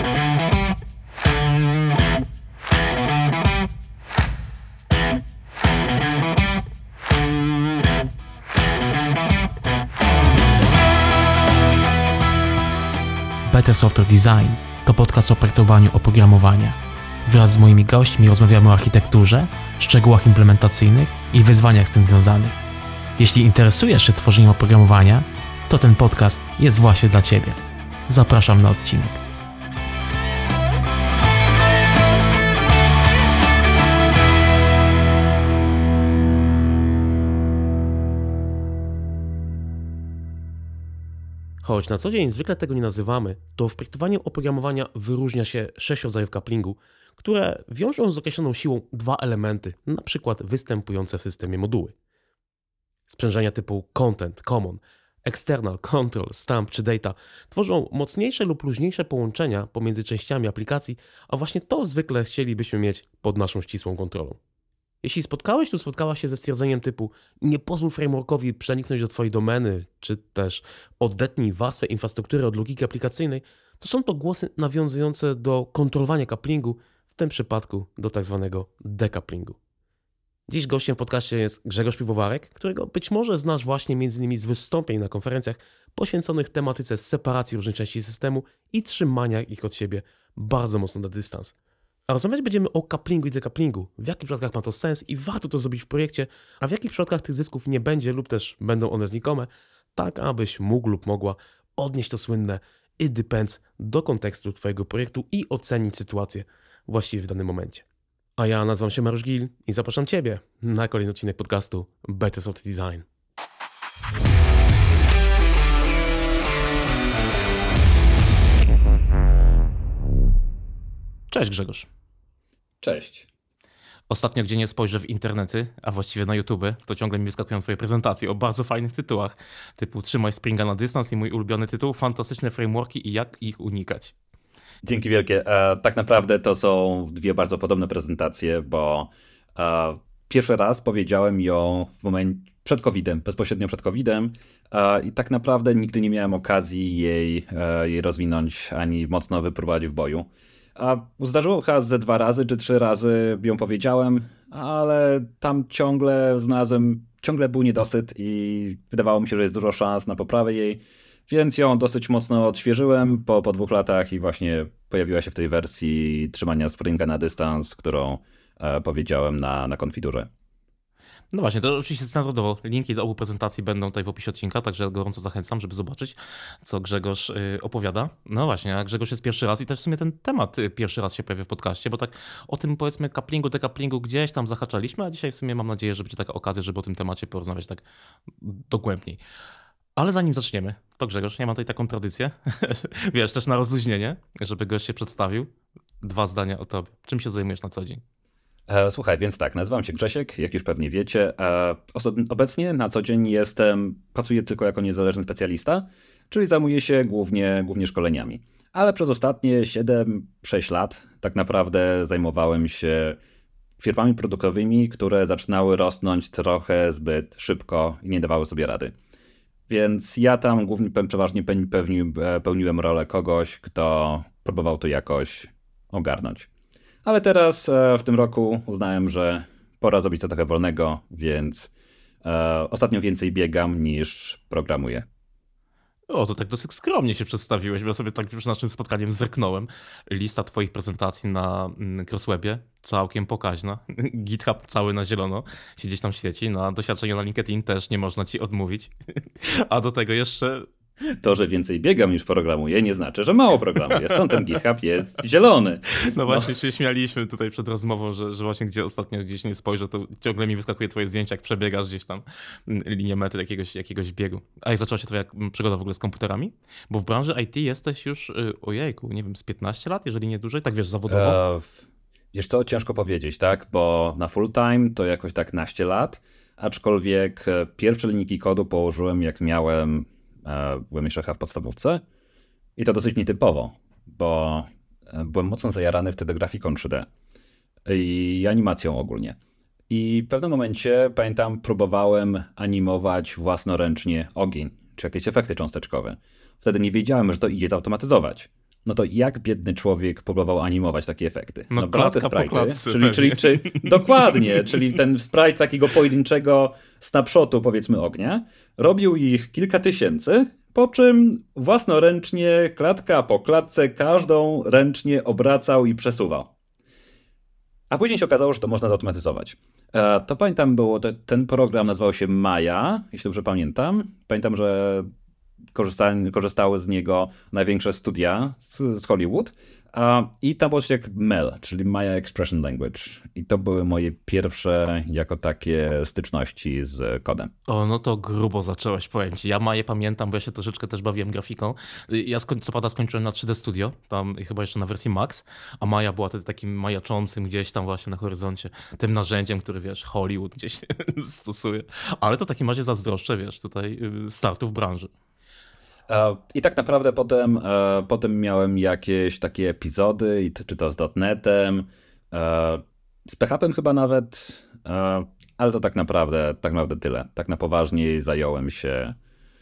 Better Software Design to podcast o projektowaniu oprogramowania. Wraz z moimi gośćmi rozmawiamy o architekturze, szczegółach implementacyjnych i wyzwaniach z tym związanych. Jeśli interesujesz się tworzeniem oprogramowania, to ten podcast jest właśnie dla Ciebie. Zapraszam na odcinek. Choć na co dzień zwykle tego nie nazywamy, to w projektowaniu oprogramowania wyróżnia się 6 rodzajów couplingu, które wiążą z określoną siłą dwa elementy, na przykład występujące w systemie moduły. Sprzężenia typu content, common, external, control, stamp czy data tworzą mocniejsze lub luźniejsze połączenia pomiędzy częściami aplikacji, a właśnie to zwykle chcielibyśmy mieć pod naszą ścisłą kontrolą. Jeśli spotkałeś lub spotkałaś się ze stwierdzeniem typu nie pozwól frameworkowi przeniknąć do Twojej domeny, czy też odetnij warstwę infrastruktury od logiki aplikacyjnej, to są to głosy nawiązujące do kontrolowania couplingu, w tym przypadku do tak zwanego decouplingu. Dziś gościem w podcaście jest Grzegorz Piwowarek, którego być może znasz właśnie m.in. z wystąpień na konferencjach poświęconych tematyce separacji różnych części systemu i trzymania ich od siebie bardzo mocno na dystans. A rozmawiać będziemy o couplingu i decouplingu, w jakich przypadkach ma to sens i warto to zrobić w projekcie, a w jakich przypadkach tych zysków nie będzie lub też będą one znikome, tak abyś mógł lub mogła odnieść to słynne it depends do kontekstu Twojego projektu i ocenić sytuację właściwie w danym momencie. A ja nazywam się Mariusz Gil i zapraszam Ciebie na kolejny odcinek podcastu Better Software Design. Cześć Grzegorz. Cześć. Ostatnio, gdzie nie spojrzę w internety, a właściwie na YouTube, to ciągle mi wyskakują Twoje prezentacje o bardzo fajnych tytułach, typu Trzymaj Springa na dystans i mój ulubiony tytuł, fantastyczne frameworki i jak ich unikać. Dzięki wielkie. Tak naprawdę to są dwie bardzo podobne prezentacje, bo pierwszy raz powiedziałem ją w momencie przed COVID-em, bezpośrednio przed COVID-em i tak naprawdę nigdy nie miałem okazji jej rozwinąć ani mocno wypróbować w boju. Zdarzyło chyba ze 2 razy czy 3 razy ją powiedziałem, ale tam ciągle był niedosyt i wydawało mi się, że jest dużo szans na poprawę jej, więc ją dosyć mocno odświeżyłem po 2 latach i właśnie pojawiła się w tej wersji trzymania Springa na dystans, którą powiedziałem na konfigurze. No właśnie, to oczywiście standardowo linki do obu prezentacji będą tutaj w opisie odcinka, także gorąco zachęcam, żeby zobaczyć, co Grzegorz opowiada. No właśnie, a Grzegorz jest pierwszy raz i też w sumie ten temat pierwszy raz się pojawia w podcaście, bo tak o tym powiedzmy couplingu, decouplingu gdzieś tam zahaczaliśmy, a dzisiaj w sumie mam nadzieję, że będzie taka okazja, żeby o tym temacie porozmawiać tak dogłębniej. Ale zanim zaczniemy, to Grzegorz, ja mam tutaj taką tradycję, wiesz, też na rozluźnienie, żeby gość się przedstawił. 2 zdania o tobie. Czym się zajmujesz na co dzień? Słuchaj, więc tak, nazywam się Grzesiek, jak już pewnie wiecie. Obecnie na co dzień pracuję tylko jako niezależny specjalista, czyli zajmuję się głównie szkoleniami. Ale przez ostatnie 7-6 lat tak naprawdę zajmowałem się firmami produktowymi, które zaczynały rosnąć trochę zbyt szybko i nie dawały sobie rady. Więc ja tam przeważnie pełniłem rolę kogoś, kto próbował to jakoś ogarnąć. Ale teraz w tym roku uznałem, że pora zrobić to trochę wolnego, więc ostatnio więcej biegam niż programuję. O, to tak dosyć skromnie się przedstawiłeś, bo ja sobie tak przed naszym spotkaniem zerknąłem. Lista twoich prezentacji na Crosswebie, całkiem pokaźna. GitHub cały na zielono się gdzieś tam świeci. Na doświadczenie na LinkedIn też nie można ci odmówić. A do tego jeszcze... To, że więcej biegam niż programuję, nie znaczy, że mało programuję. Stąd ten GitHub jest zielony. No właśnie się śmialiśmy tutaj przed rozmową, że właśnie gdzie ostatnio gdzieś nie spojrzę, to ciągle mi wyskakuje twoje zdjęcie, jak przebiegasz gdzieś tam linię mety jakiegoś biegu. A jak zaczęła się twoja przygoda w ogóle z komputerami? Bo w branży IT jesteś już, ojejku, nie wiem, z 15 lat, jeżeli nie dłużej, tak wiesz, zawodowo? Wiesz co, ciężko powiedzieć, tak? Bo na full time to jakoś tak naście lat, aczkolwiek pierwsze linijki kodu położyłem jak byłem jeszcze w podstawówce i to dosyć nietypowo, bo byłem mocno zajarany wtedy grafiką 3D i animacją ogólnie. I w pewnym momencie, pamiętam, próbowałem animować własnoręcznie ogień, czy jakieś efekty cząsteczkowe. Wtedy nie wiedziałem, że to idzie zautomatyzować. no to jak biedny człowiek próbował animować takie efekty? No brał te klatka po klatce, czyli dokładnie, czyli ten sprite takiego pojedynczego snapshotu, powiedzmy, ognia, robił ich kilka tysięcy, po czym własnoręcznie, klatka po klatce, każdą ręcznie obracał i przesuwał. A później się okazało, że to można zautomatyzować. To pamiętam, ten program nazywał się Maya, jeśli dobrze pamiętam. Pamiętam, że korzystały z niego największe studia z Hollywood. I tam było coś jak MEL, czyli Maya Expression Language. I to były moje pierwsze jako takie styczności z kodem. O, no to grubo zacząłeś, powiem ci. Ja Maję pamiętam, bo ja się troszeczkę też bawiłem grafiką. Ja co prawda skończyłem na 3D Studio, tam chyba jeszcze na wersji Max, a Maja była wtedy takim majaczącym gdzieś tam właśnie na horyzoncie, tym narzędziem, który wiesz, Hollywood gdzieś stosuje. Ale to w takim razie zazdroszczę, wiesz, tutaj startu w branży. I tak naprawdę potem miałem jakieś takie epizody, czy to z .NET-em, z PHP-em chyba nawet, ale to tak naprawdę tyle. Tak na poważnie zająłem się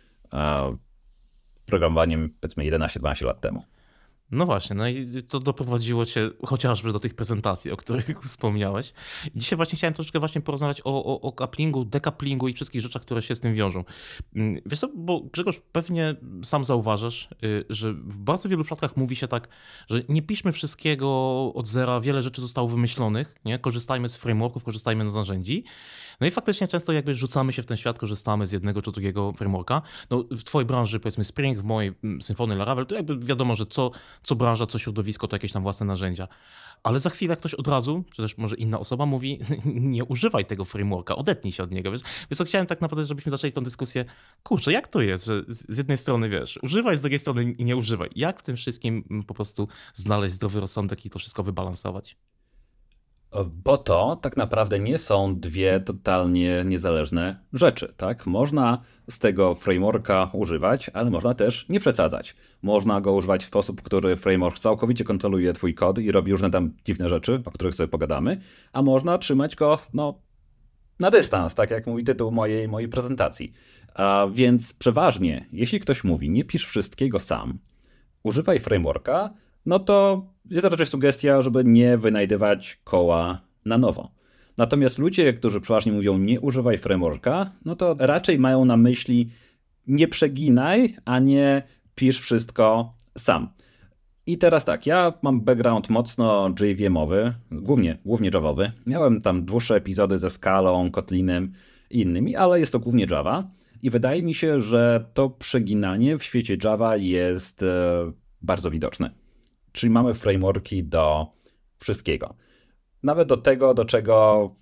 programowaniem powiedzmy 11-12 lat temu. No właśnie, no i to doprowadziło cię chociażby do tych prezentacji, o których wspomniałeś. I dzisiaj właśnie chciałem troszeczkę właśnie porozmawiać o couplingu, decouplingu i wszystkich rzeczach, które się z tym wiążą. Wiesz co, bo Grzegorz, pewnie sam zauważasz, że w bardzo wielu przypadkach mówi się tak, że nie piszmy wszystkiego od zera, wiele rzeczy zostało wymyślonych, nie? Korzystajmy z frameworków, korzystajmy z narzędzi. No i faktycznie często jakby rzucamy się w ten świat, korzystamy z jednego czy drugiego frameworka. No w twojej branży powiedzmy Spring, w mojej Symfony, Laravel, to jakby wiadomo, że co branża, co środowisko, to jakieś tam własne narzędzia. Ale za chwilę ktoś od razu, czy też może inna osoba mówi, nie używaj tego frameworka, odetnij się od niego. Więc to chciałem tak naprawdę, żebyśmy zaczęli tę dyskusję. Kurczę, jak to jest, że z jednej strony wiesz, używaj, z drugiej strony nie używaj. Jak w tym wszystkim po prostu znaleźć zdrowy rozsądek i to wszystko wybalansować? Bo to tak naprawdę nie są dwie totalnie niezależne rzeczy, tak? Można z tego frameworka używać, ale można też nie przesadzać. Można go używać w sposób, który framework całkowicie kontroluje twój kod i robi różne tam dziwne rzeczy, o których sobie pogadamy, a można trzymać go, na dystans, tak jak mówi tytuł mojej prezentacji. Więc przeważnie, jeśli ktoś mówi, nie pisz wszystkiego sam, używaj frameworka, no to jest raczej sugestia, żeby nie wynajdywać koła na nowo. Natomiast ludzie, którzy przeważnie mówią nie używaj frameworka, no to raczej mają na myśli nie przeginaj, a nie pisz wszystko sam. I teraz tak, ja mam background mocno JVM-owy, głównie Javowy. Miałem tam dłuższe epizody ze Scalą, Kotlinem i innymi, ale jest to głównie Java. I wydaje mi się, że to przeginanie w świecie Java jest bardzo widoczne. Czyli mamy frameworki do wszystkiego. Nawet do tego, do czego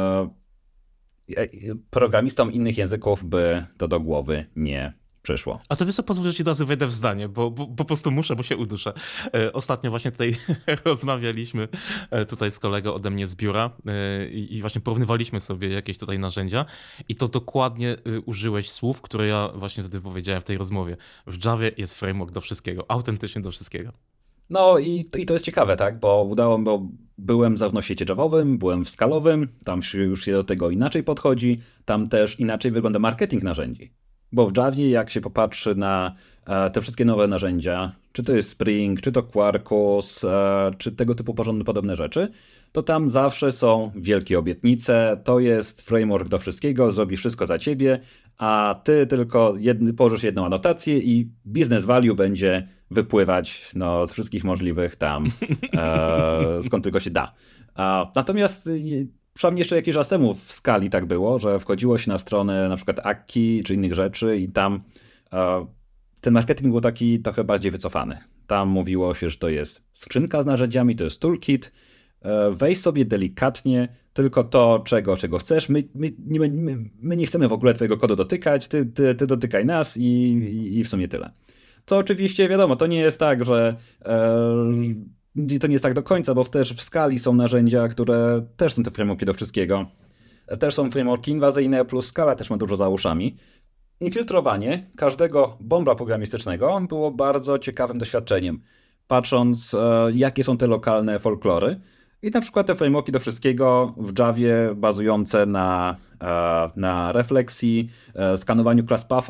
programistom innych języków by to do głowy nie przyszło. A to wiesz co, pozwól, że ci od razu wejdę w zdanie, bo po prostu muszę, bo się uduszę. Ostatnio właśnie tutaj rozmawialiśmy tutaj z kolegą ode mnie z biura i właśnie porównywaliśmy sobie jakieś tutaj narzędzia i to dokładnie użyłeś słów, które ja właśnie wtedy powiedziałem w tej rozmowie. W Javie jest framework do wszystkiego, autentycznie do wszystkiego. No i to jest ciekawe, tak? Bo byłem zarówno w świecie Javowym, byłem w Scalowym, tam już się do tego inaczej podchodzi, tam też inaczej wygląda marketing narzędzi. Bo w Javie, jak się popatrzy na te wszystkie nowe narzędzia, czy to jest Spring, czy to Quarkus, czy tego typu podobne rzeczy, to tam zawsze są wielkie obietnice, to jest framework do wszystkiego, zrobi wszystko za ciebie, a ty tylko położysz jedną anotację i business value będzie wypływać z wszystkich możliwych tam, skąd tylko się da. Natomiast przynajmniej jeszcze jakiś czas temu w Scali tak było, że wchodziło się na stronę na przykład Akki czy innych rzeczy i tam ten marketing był taki trochę bardziej wycofany. Tam mówiło się, że to jest skrzynka z narzędziami, to jest toolkit, weź sobie delikatnie tylko to, czego chcesz. My nie chcemy w ogóle twojego kodu dotykać, ty dotykaj nas i w sumie tyle. Co oczywiście wiadomo, to nie jest tak, że to nie jest tak do końca, bo też w Scali są narzędzia, które też są te frameworki do wszystkiego. Też są frameworki inwazyjne, plus Scala też ma dużo za uszami. Infiltrowanie każdego bąbla programistycznego było bardzo ciekawym doświadczeniem, patrząc jakie są te lokalne folklory. I na przykład te frameworki do wszystkiego w Javie bazujące na refleksji, skanowaniu class patha,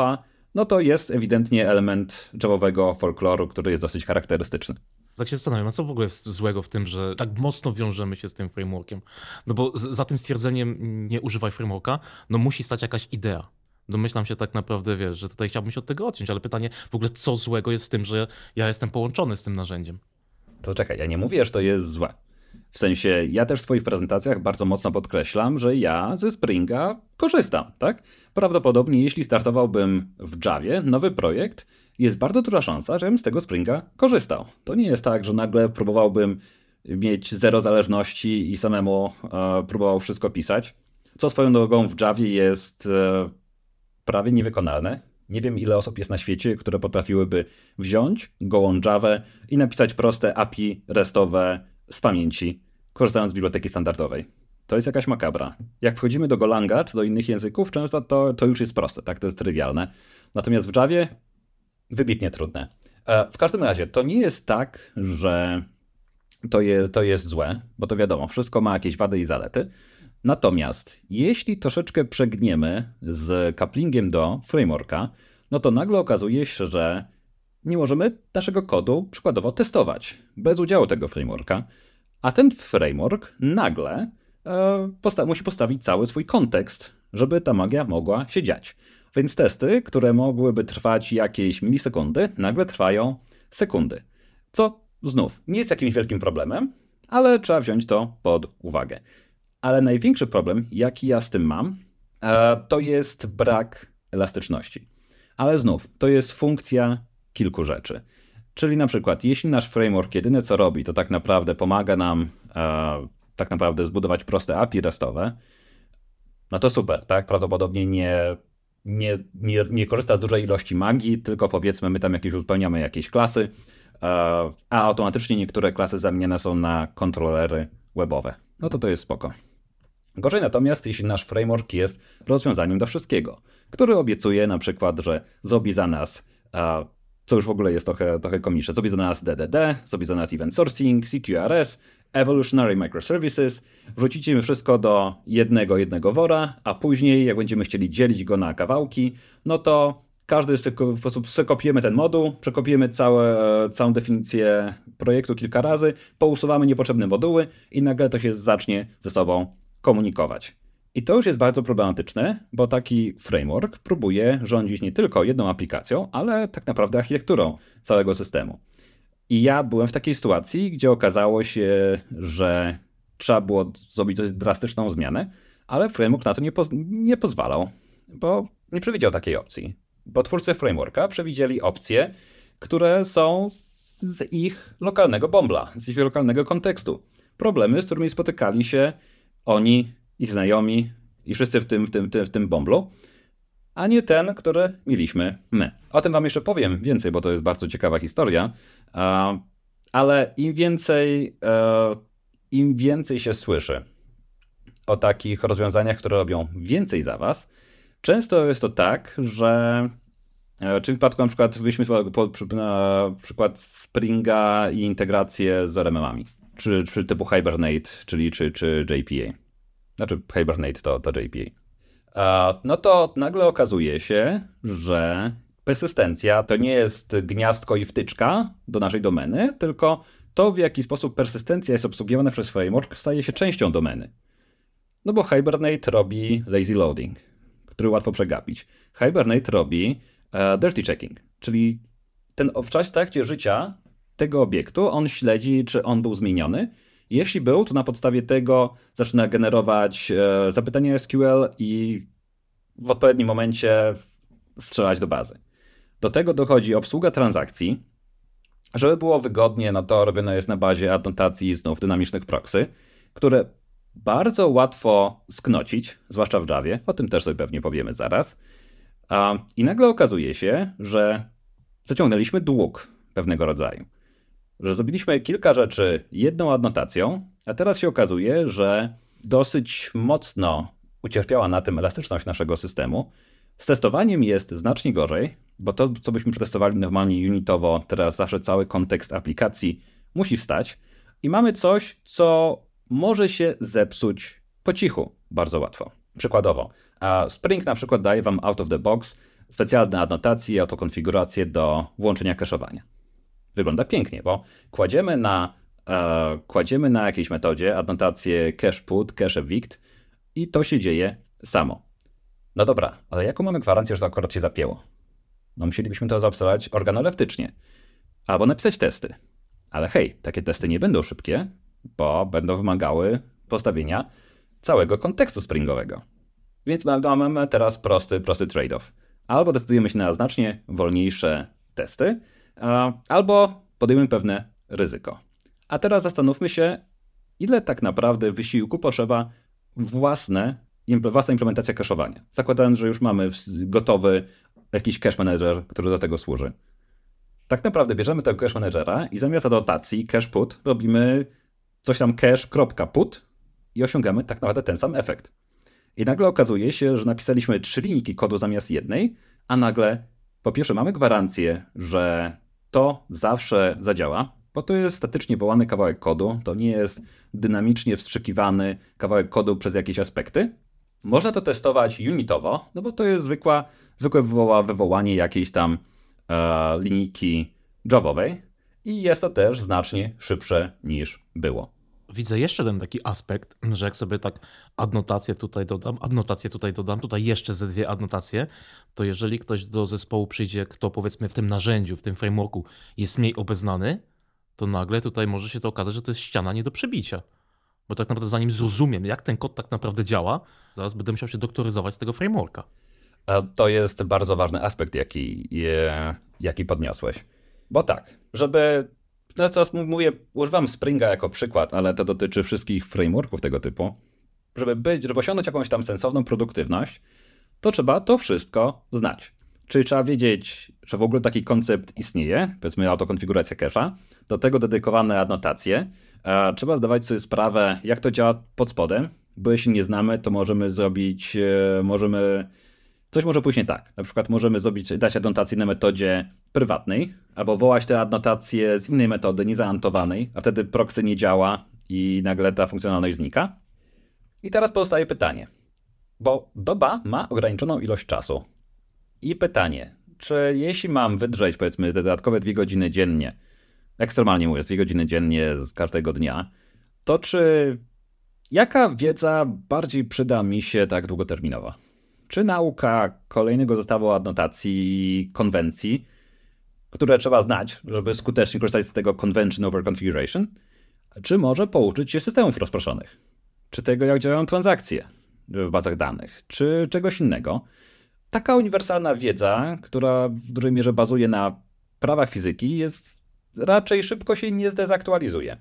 no to jest ewidentnie element javowego folkloru, który jest dosyć charakterystyczny. Tak się zastanawiam, a co w ogóle jest złego w tym, że tak mocno wiążemy się z tym frameworkiem? No bo za tym stwierdzeniem nie używaj frameworka, no musi stać jakaś idea. Domyślam się tak naprawdę, wiesz, że tutaj chciałbym się od tego odciąć, ale pytanie w ogóle co złego jest w tym, że ja jestem połączony z tym narzędziem? To czekaj, ja nie mówię, że to jest złe. W sensie, ja też w swoich prezentacjach bardzo mocno podkreślam, że ja ze Springa korzystam, tak? Prawdopodobnie jeśli startowałbym w Javie nowy projekt, jest bardzo duża szansa, żebym z tego Springa korzystał. To nie jest tak, że nagle próbowałbym mieć zero zależności i samemu próbował wszystko pisać, co swoją drogą w Javie jest prawie niewykonalne. Nie wiem, ile osób jest na świecie, które potrafiłyby wziąć gołą Javę i napisać proste API restowe z pamięci, korzystając z biblioteki standardowej. To jest jakaś makabra. Jak wchodzimy do Golanga czy do innych języków, często to już jest proste, tak? To jest trywialne. Natomiast w Javie wybitnie trudne. W każdym razie, to nie jest tak, że to jest złe, bo to wiadomo, wszystko ma jakieś wady i zalety. Natomiast jeśli troszeczkę przegniemy z couplingiem do frameworka, no to nagle okazuje się, że nie możemy naszego kodu przykładowo testować bez udziału tego frameworka, a ten framework nagle musi postawić cały swój kontekst, żeby ta magia mogła się dziać. Więc testy, które mogłyby trwać jakieś milisekundy, nagle trwają sekundy. Co znów nie jest jakimś wielkim problemem, ale trzeba wziąć to pod uwagę. Ale największy problem, jaki ja z tym mam, to jest brak elastyczności. Ale znów, to jest funkcja kilku rzeczy. Czyli na przykład, jeśli nasz framework jedyne co robi, to tak naprawdę pomaga nam tak naprawdę zbudować proste API restowe, no to super, tak? Prawdopodobnie nie korzysta z dużej ilości magii, tylko powiedzmy my tam uzupełniamy jakieś klasy, a automatycznie niektóre klasy zamieniane są na kontrolery webowe. No to jest spoko. Gorzej natomiast, jeśli nasz framework jest rozwiązaniem do wszystkiego, który obiecuje na przykład, że zrobi za nas, co już w ogóle jest trochę komiczne, zrobi za nas DDD, zrobi za nas event sourcing, CQRS, evolutionary microservices, wrzucicie wszystko do jednego wora, a później jak będziemy chcieli dzielić go na kawałki, no to każdy w sposób przekopiujemy ten moduł, przekopiujemy całą definicję projektu kilka razy, pousuwamy niepotrzebne moduły i nagle to się zacznie ze sobą komunikować. I to już jest bardzo problematyczne, bo taki framework próbuje rządzić nie tylko jedną aplikacją, ale tak naprawdę architekturą całego systemu. I ja byłem w takiej sytuacji, gdzie okazało się, że trzeba było zrobić dość drastyczną zmianę, ale framework na to nie pozwalał, bo nie przewidział takiej opcji. Bo twórcy frameworka przewidzieli opcje, które są z ich lokalnego bombla, z ich lokalnego kontekstu. Problemy, z którymi spotykali się oni, ich znajomi i wszyscy w tym bomblu, a nie ten, który mieliśmy my. O tym wam jeszcze powiem więcej, bo to jest bardzo ciekawa historia, ale im więcej się słyszy o takich rozwiązaniach, które robią więcej za was, często jest to tak, że w przypadku na przykład weźmy na przykład Springa i integrację z ORM-ami, czy typu Hibernate, czy JPA. Znaczy Hibernate to JPA. No to nagle okazuje się, że persystencja to nie jest gniazdko i wtyczka do naszej domeny, tylko to, w jaki sposób persystencja jest obsługiwana przez framework, staje się częścią domeny. No bo Hibernate robi lazy loading, który łatwo przegapić. Hibernate robi dirty checking, czyli w trakcie życia tego obiektu on śledzi, czy on był zmieniony. Jeśli był, to na podstawie tego zaczyna generować zapytania SQL i w odpowiednim momencie strzelać do bazy. Do tego dochodzi obsługa transakcji. Żeby było wygodnie, no to robione jest na bazie anotacji znów dynamicznych proxy, które bardzo łatwo sknocić, zwłaszcza w Javie, o tym też sobie pewnie powiemy zaraz. I nagle okazuje się, że zaciągnęliśmy dług pewnego rodzaju. Że zrobiliśmy kilka rzeczy jedną adnotacją, a teraz się okazuje, że dosyć mocno ucierpiała na tym elastyczność naszego systemu. Z testowaniem jest znacznie gorzej, bo to, co byśmy przetestowali normalnie unitowo, teraz zawsze cały kontekst aplikacji musi wstać i mamy coś, co może się zepsuć po cichu bardzo łatwo. Przykładowo, Spring na przykład daje wam out of the box specjalne anotacje i autokonfiguracje do włączenia cache'owania. Wygląda pięknie, bo kładziemy na jakiejś metodzie anotację cache put, cache evict i to się dzieje samo. No dobra, ale jaką mamy gwarancję, że to akurat się zapięło? No musielibyśmy to zaobserwować organoleptycznie. Albo napisać testy. Ale hej, takie testy nie będą szybkie, bo będą wymagały postawienia całego kontekstu springowego. Więc mamy teraz prosty trade-off. Albo decydujemy się na znacznie wolniejsze testy, albo podejmujemy pewne ryzyko. A teraz zastanówmy się, ile tak naprawdę wysiłku potrzeba własna implementacja cache'owania. Zakładając, że już mamy gotowy jakiś cache manager, który do tego służy. Tak naprawdę bierzemy tego cache managera i zamiast anotacji cache put robimy coś tam cache.put i osiągamy tak naprawdę ten sam efekt. I nagle okazuje się, że napisaliśmy 3 linijki kodu zamiast jednej, a nagle po pierwsze mamy gwarancję, że to zawsze zadziała, bo to jest statycznie wołany kawałek kodu, to nie jest dynamicznie wstrzykiwany kawałek kodu przez jakieś aspekty. Można to testować unitowo, no bo to jest zwykłe wywołanie jakiejś tam linijki javowej i jest to też znacznie szybsze niż było. Widzę jeszcze ten taki aspekt, że jak sobie tak adnotację tutaj dodam, tutaj jeszcze ze 2 adnotacje, to jeżeli ktoś do zespołu przyjdzie, kto powiedzmy w tym narzędziu, w tym frameworku jest mniej obeznany, to nagle tutaj może się to okazać, że to jest ściana nie do przebicia. Bo tak naprawdę zanim zrozumiem, jak ten kod tak naprawdę działa, zaraz będę musiał się doktoryzować z tego frameworka. To jest bardzo ważny aspekt, jaki podniosłeś. Bo tak, no teraz mówię, używam Springa jako przykład, ale to dotyczy wszystkich frameworków tego typu. Żeby osiągnąć jakąś tam sensowną produktywność, to trzeba to wszystko znać. Czyli trzeba wiedzieć, że w ogóle taki koncept istnieje, powiedzmy autokonfiguracja cache'a, do tego dedykowane anotacje. Trzeba zdawać sobie sprawę, jak to działa pod spodem, bo jeśli nie znamy, to coś może pójść nie tak. Na przykład możemy dać adnotację na metodzie prywatnej, albo wołać tę adnotację z innej metody, niezaanotowanej, a wtedy proxy nie działa i nagle ta funkcjonalność znika. I teraz pozostaje pytanie, bo doba ma ograniczoną ilość czasu. I pytanie, czy jeśli mam wydrzeć powiedzmy te dodatkowe 2 godziny dziennie, ekstremalnie mówiąc 2 godziny dziennie z każdego dnia, to jaka wiedza bardziej przyda mi się tak długoterminowo? Czy nauka kolejnego zestawu adnotacji, konwencji, które trzeba znać, żeby skutecznie korzystać z tego convention over configuration? Czy może pouczyć się systemów rozproszonych? Czy tego, jak działają transakcje w bazach danych? Czy czegoś innego? Taka uniwersalna wiedza, która w dużej mierze bazuje na prawach fizyki, raczej szybko się nie zdezaktualizuje.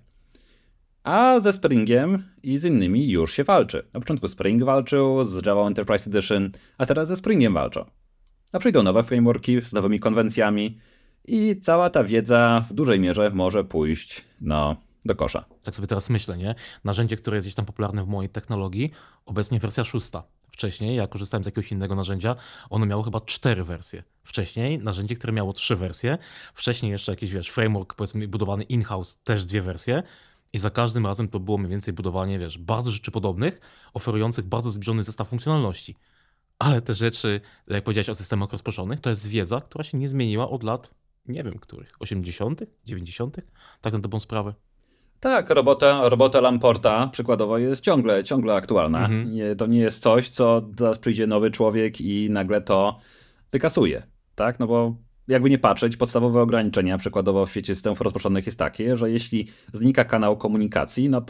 A ze Springiem i z innymi już się walczy. Na początku Spring walczył z Java Enterprise Edition, a teraz ze Springiem walczą. A przyjdą nowe frameworki z nowymi konwencjami i cała ta wiedza w dużej mierze może pójść do kosza. Tak sobie teraz myślę, nie? Narzędzie, które jest gdzieś tam popularne w mojej technologii, obecnie wersja 6. Wcześniej, ja korzystałem z jakiegoś innego narzędzia, ono miało chyba 4 wersje. Wcześniej narzędzie, które miało 3 wersje, wcześniej jeszcze jakiś, framework powiedzmy budowany in-house, też 2 wersje. I za każdym razem to było mniej więcej budowanie, bardzo rzeczy podobnych, oferujących bardzo zbliżony zestaw funkcjonalności. Ale te rzeczy, jak powiedziałeś o systemach rozproszonych, to jest wiedza, która się nie zmieniła od lat, nie wiem których, 80., 90., tak na dobrą sprawę. Tak, robota Lamporta przykładowo jest ciągle aktualna. To nie jest coś, co zaraz przyjdzie nowy człowiek i nagle to wykasuje. Tak, no bo jakby nie patrzeć, podstawowe ograniczenia przykładowo w świecie systemów rozproszonych jest takie, że jeśli znika kanał komunikacji, no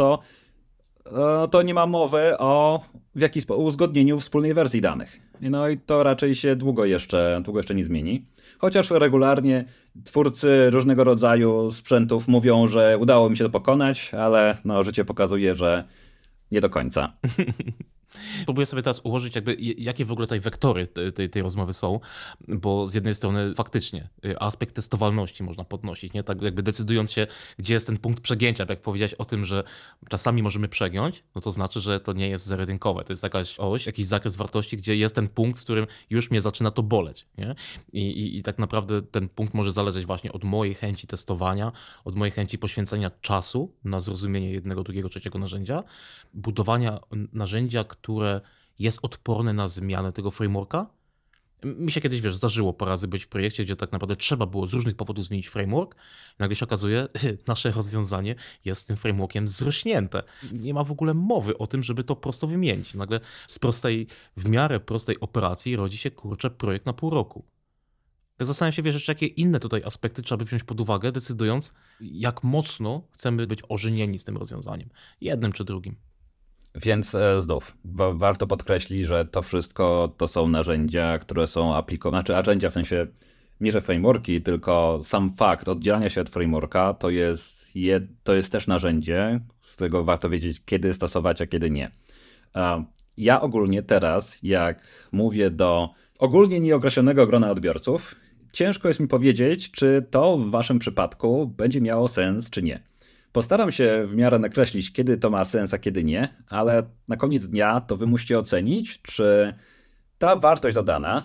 to nie ma mowy o uzgodnieniu wspólnej wersji danych. No i to raczej się długo jeszcze nie zmieni. Chociaż regularnie twórcy różnego rodzaju sprzętów mówią, że udało mi się to pokonać, ale życie pokazuje, że nie do końca. Próbuję sobie teraz ułożyć jakie w ogóle tutaj wektory tej rozmowy są, bo z jednej strony faktycznie aspekt testowalności można podnosić, nie? Tak jakby decydując się, gdzie jest ten punkt przegięcia, jak powiedziałeś o tym, że czasami możemy przegiąć, no to znaczy, że to nie jest zero-jedynkowe, to jest jakaś oś, jakiś zakres wartości, gdzie jest ten punkt, w którym już mnie zaczyna to boleć, nie? I tak naprawdę ten punkt może zależeć właśnie od mojej chęci testowania, od mojej chęci poświęcenia czasu na zrozumienie jednego, drugiego, trzeciego narzędzia, budowania narzędzia, które jest odporne na zmianę tego frameworka Mi się kiedyś, zdarzyło parę razy być w projekcie, gdzie tak naprawdę trzeba było z różnych powodów zmienić framework. Nagle się okazuje, nasze rozwiązanie jest z tym frameworkiem zrośnięte. Nie ma w ogóle mowy o tym, żeby to prosto wymienić. Nagle z w miarę prostej operacji rodzi się, projekt na pół roku. Tak zastanawiam się, jeszcze jakie inne tutaj aspekty trzeba by wziąć pod uwagę, decydując, jak mocno chcemy być ożenieni z tym rozwiązaniem. Jednym czy drugim. Więc znów, warto podkreślić, że to wszystko to są narzędzia, które są aplikowane, znaczy narzędzia w sensie nie że frameworki, tylko sam fakt oddzielania się od frameworka to jest też narzędzie, z którego warto wiedzieć, kiedy stosować, a kiedy nie. Ja ogólnie teraz, jak mówię do ogólnie nieokreślonego grona odbiorców, ciężko jest mi powiedzieć, czy to w waszym przypadku będzie miało sens, czy nie. Postaram się w miarę nakreślić, kiedy to ma sens, a kiedy nie, ale na koniec dnia to wy musicie ocenić, czy ta wartość dodana,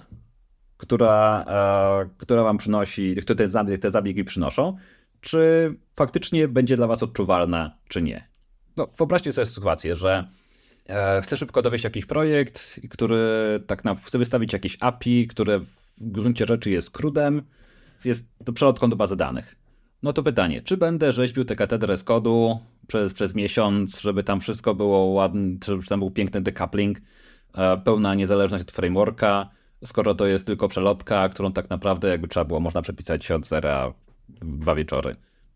która wam przynosi, które te zabiegi przynoszą, czy faktycznie będzie dla was odczuwalna, czy nie. No, wyobraźcie sobie sytuację, że chcę szybko dowieść jakiś projekt, który chce wystawić jakieś API, które w gruncie rzeczy jest CRUD-em, jest to przelotką do bazy danych. No to pytanie, czy będę rzeźbił tę katedrę z kodu przez miesiąc, żeby tam wszystko było ładne, żeby tam był piękny decoupling, pełna niezależność od frameworka, skoro to jest tylko przelotka, którą tak naprawdę jakby trzeba było, można przepisać od zera w 2 wieczory.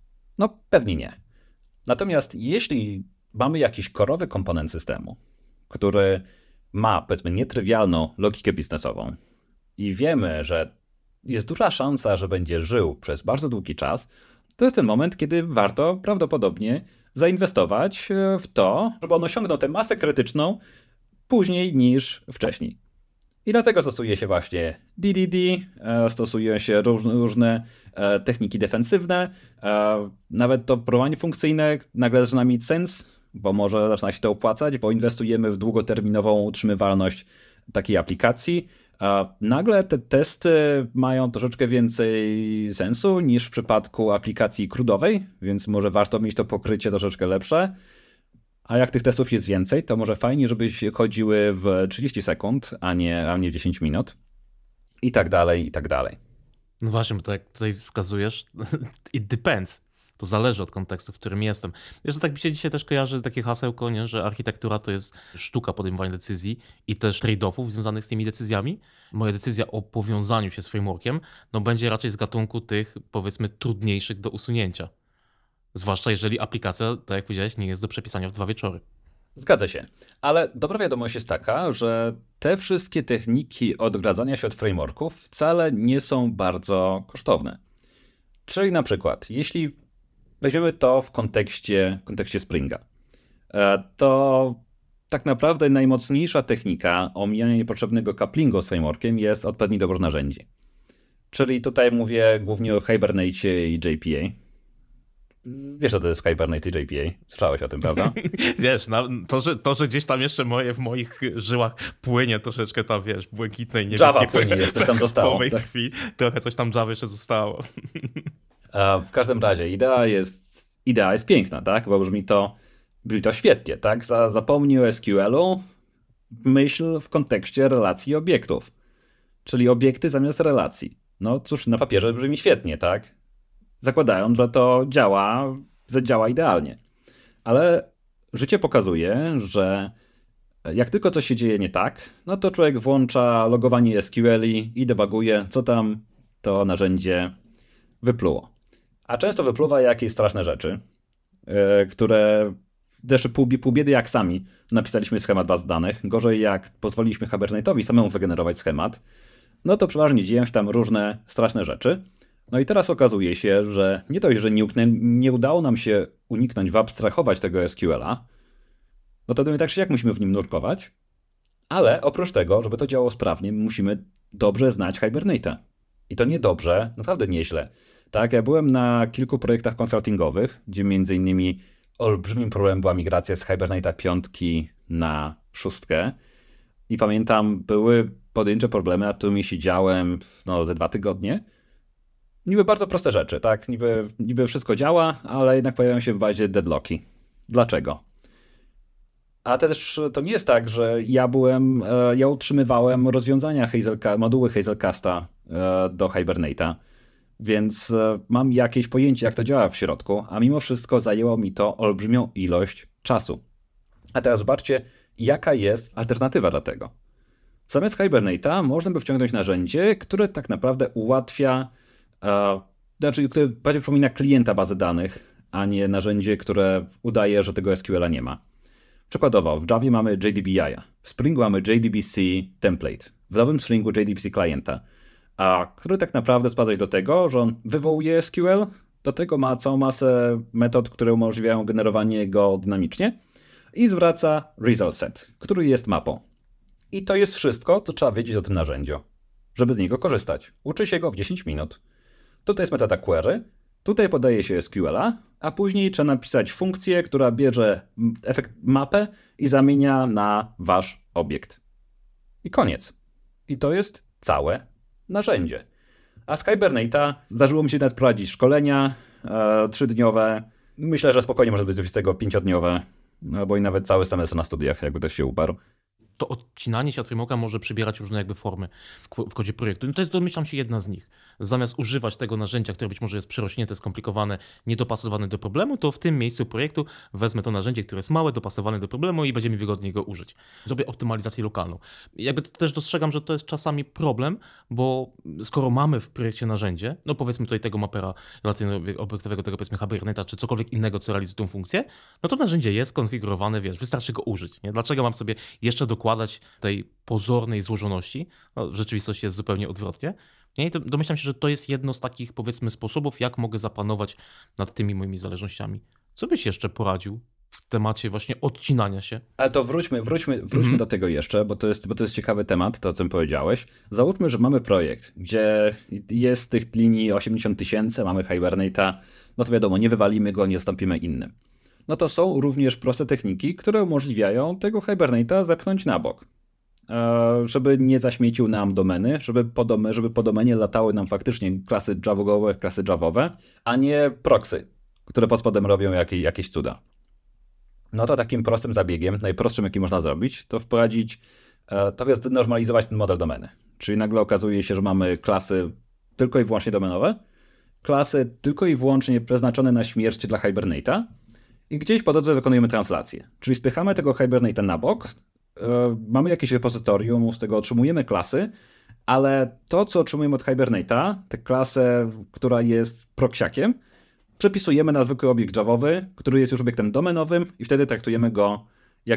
No pewnie nie. Natomiast jeśli mamy jakiś korowy komponent systemu, który ma, powiedzmy, nietrywialną logikę biznesową i wiemy, że jest duża szansa, że będzie żył przez bardzo długi czas, to jest ten moment, kiedy warto prawdopodobnie zainwestować w to, żeby on osiągnął tę masę krytyczną później niż wcześniej. I dlatego stosuje się właśnie DDD, stosuje się różne techniki defensywne, nawet to programowanie funkcyjne nagle zaczyna mieć sens, bo może zaczyna się to opłacać, bo inwestujemy w długoterminową utrzymywalność takiej aplikacji. Nagle te testy mają troszeczkę więcej sensu niż w przypadku aplikacji CRUD-owej, więc może warto mieć to pokrycie troszeczkę lepsze. A jak tych testów jest więcej, to może fajnie, żeby się chodziły w 30 sekund, a nie w 10 minut. I tak dalej, i tak dalej. No właśnie, bo to jak tutaj wskazujesz, it depends. To zależy od kontekstu, w którym jestem. Jeszcze tak mi się dzisiaj też kojarzy takie hasełko, nie? Że architektura to jest sztuka podejmowania decyzji i też trade-offów związanych z tymi decyzjami. Moja decyzja o powiązaniu się z frameworkiem będzie raczej z gatunku tych, powiedzmy, trudniejszych do usunięcia. Zwłaszcza jeżeli aplikacja, tak jak powiedziałeś, nie jest do przepisania w 2 wieczory. Zgadza się. Ale dobra wiadomość jest taka, że te wszystkie techniki odgradzania się od frameworków wcale nie są bardzo kosztowne. Czyli na przykład, jeśli weźmiemy to w kontekście Springa, to tak naprawdę najmocniejsza technika omijania niepotrzebnego couplingu z frameworkiem jest odpowiedni dobór narzędzi. Czyli tutaj mówię głównie o Hibernate i JPA. Wiesz, co to jest Hibernate i JPA? Słyszałeś o tym, prawda? Wiesz, to, że gdzieś tam jeszcze w moich żyłach płynie troszeczkę tam, wiesz, błękitnej, niebieskiej Java płynie, coś tam zostało. Tak? Krwi, trochę coś tam Java jeszcze zostało. W każdym razie idea jest piękna, tak? Bo brzmi to świetnie, tak? Zapomnij o SQL-u, myśl w kontekście relacji obiektów. Czyli obiekty zamiast relacji. No cóż, na papierze brzmi świetnie, tak? Zakładając, że to działa idealnie. Ale życie pokazuje, że jak tylko coś się dzieje nie tak, no to człowiek włącza logowanie SQL-i i debuguje, co tam to narzędzie wypluło. A często wypluwa jakieś straszne rzeczy, które jeszcze pół biedy jak sami napisaliśmy schemat baz danych. Gorzej jak pozwoliliśmy Hibernate'owi samemu wygenerować schemat, no to przeważnie dzieją się tam różne straszne rzeczy. No i teraz okazuje się, że nie dość, że nie udało nam się uniknąć, wyabstrahować tego SQL-a, no to my tak czy jak musimy w nim nurkować, ale oprócz tego, żeby to działało sprawnie, musimy dobrze znać Hibernate'a. I to niedobrze, naprawdę nieźle. Tak, ja byłem na kilku projektach konsultingowych, gdzie między innymi olbrzymim problemem była migracja z Hibernate'a 5 na 6. I pamiętam, były pojedyncze problemy, nad którymi siedziałem ze 2 tygodnie. Niby bardzo proste rzeczy, tak? Niby wszystko działa, ale jednak pojawiają się w bazie deadlocki. Dlaczego? A też to nie jest tak, że ja utrzymywałem rozwiązania moduły Hazelcasta do Hibernate'a, więc mam jakieś pojęcie, jak to działa w środku, a mimo wszystko zajęło mi to olbrzymią ilość czasu. A teraz zobaczcie, jaka jest alternatywa dla tego. Zamiast Hibernate'a można by wciągnąć narzędzie, które tak naprawdę ułatwia, które bardziej przypomina klienta bazy danych, a nie narzędzie, które udaje, że tego SQL-a nie ma. Przykładowo, w Javie mamy JDBI, w Springu mamy JDBC template, w nowym Springu JDBC klienta, który tak naprawdę sprowadza się do tego, że on wywołuje SQL, do tego ma całą masę metod, które umożliwiają generowanie go dynamicznie i zwraca result set, który jest mapą. I to jest wszystko, co trzeba wiedzieć o tym narzędziu, żeby z niego korzystać. Uczy się go w 10 minut. Tutaj jest metoda query, tutaj podaje się SQL-a, a później trzeba napisać funkcję, która bierze mapę i zamienia na wasz obiekt. I koniec. I to jest całe narzędzie. A z Hibernate'a zdarzyło mi się nawet prowadzić szkolenia 3-dniowe. Myślę, że spokojnie może być z tego 5-dniowe, albo i nawet cały semestr na studiach, jakby ktoś się uparł. To odcinanie się od frameworka może przybierać różne jakby formy w kodzie projektu. No to jest, domyślam się, jedna z nich. Zamiast używać tego narzędzia, które być może jest przerośnięte, skomplikowane, niedopasowane do problemu, to w tym miejscu projektu wezmę to narzędzie, które jest małe, dopasowane do problemu i będzie mi wygodniej go użyć. Zrobię optymalizację lokalną. Jakby też dostrzegam, że to jest czasami problem, bo skoro mamy w projekcie narzędzie, no powiedzmy tutaj tego mapera relacyjno-obiektowego, tego powiedzmy Hibernate'a, czy cokolwiek innego, co realizuje tą funkcję, no to narzędzie jest skonfigurowane, wystarczy go użyć. Nie? Dlaczego mam sobie jeszcze dokładać tej pozornej złożoności? No, w rzeczywistości jest zupełnie odwrotnie. I to domyślam się, że to jest jedno z takich, powiedzmy, sposobów, jak mogę zapanować nad tymi moimi zależnościami. Co byś jeszcze poradził w temacie właśnie odcinania się? Ale to wróćmy do tego jeszcze, bo to jest ciekawy temat, to o czym powiedziałeś. Załóżmy, że mamy projekt, gdzie jest tych linii 80 000, mamy Hibernate'a, no to wiadomo, nie wywalimy go, nie zastąpimy innym. No to są również proste techniki, które umożliwiają tego Hibernate'a zepchnąć na bok. Żeby nie zaśmiecił nam domeny, żeby po domenie latały nam faktycznie klasy javowe, klasy javowe, a nie proxy, które pod spodem robią jakieś cuda. No to takim prostym zabiegiem, najprostszym jaki można zrobić, to wprowadzić, to jest znormalizować ten model domeny. Czyli nagle okazuje się, że mamy klasy tylko i wyłącznie domenowe, klasy tylko i wyłącznie przeznaczone na śmierć dla Hibernate'a i gdzieś po drodze wykonujemy translację. Czyli spychamy tego Hibernate'a na bok, mamy jakieś repozytorium, z tego otrzymujemy klasy, ale to, co otrzymujemy od Hibernate'a, tę klasę, która jest proxiakiem, przepisujemy na zwykły obiekt javowy, który jest już obiektem domenowym i wtedy traktujemy go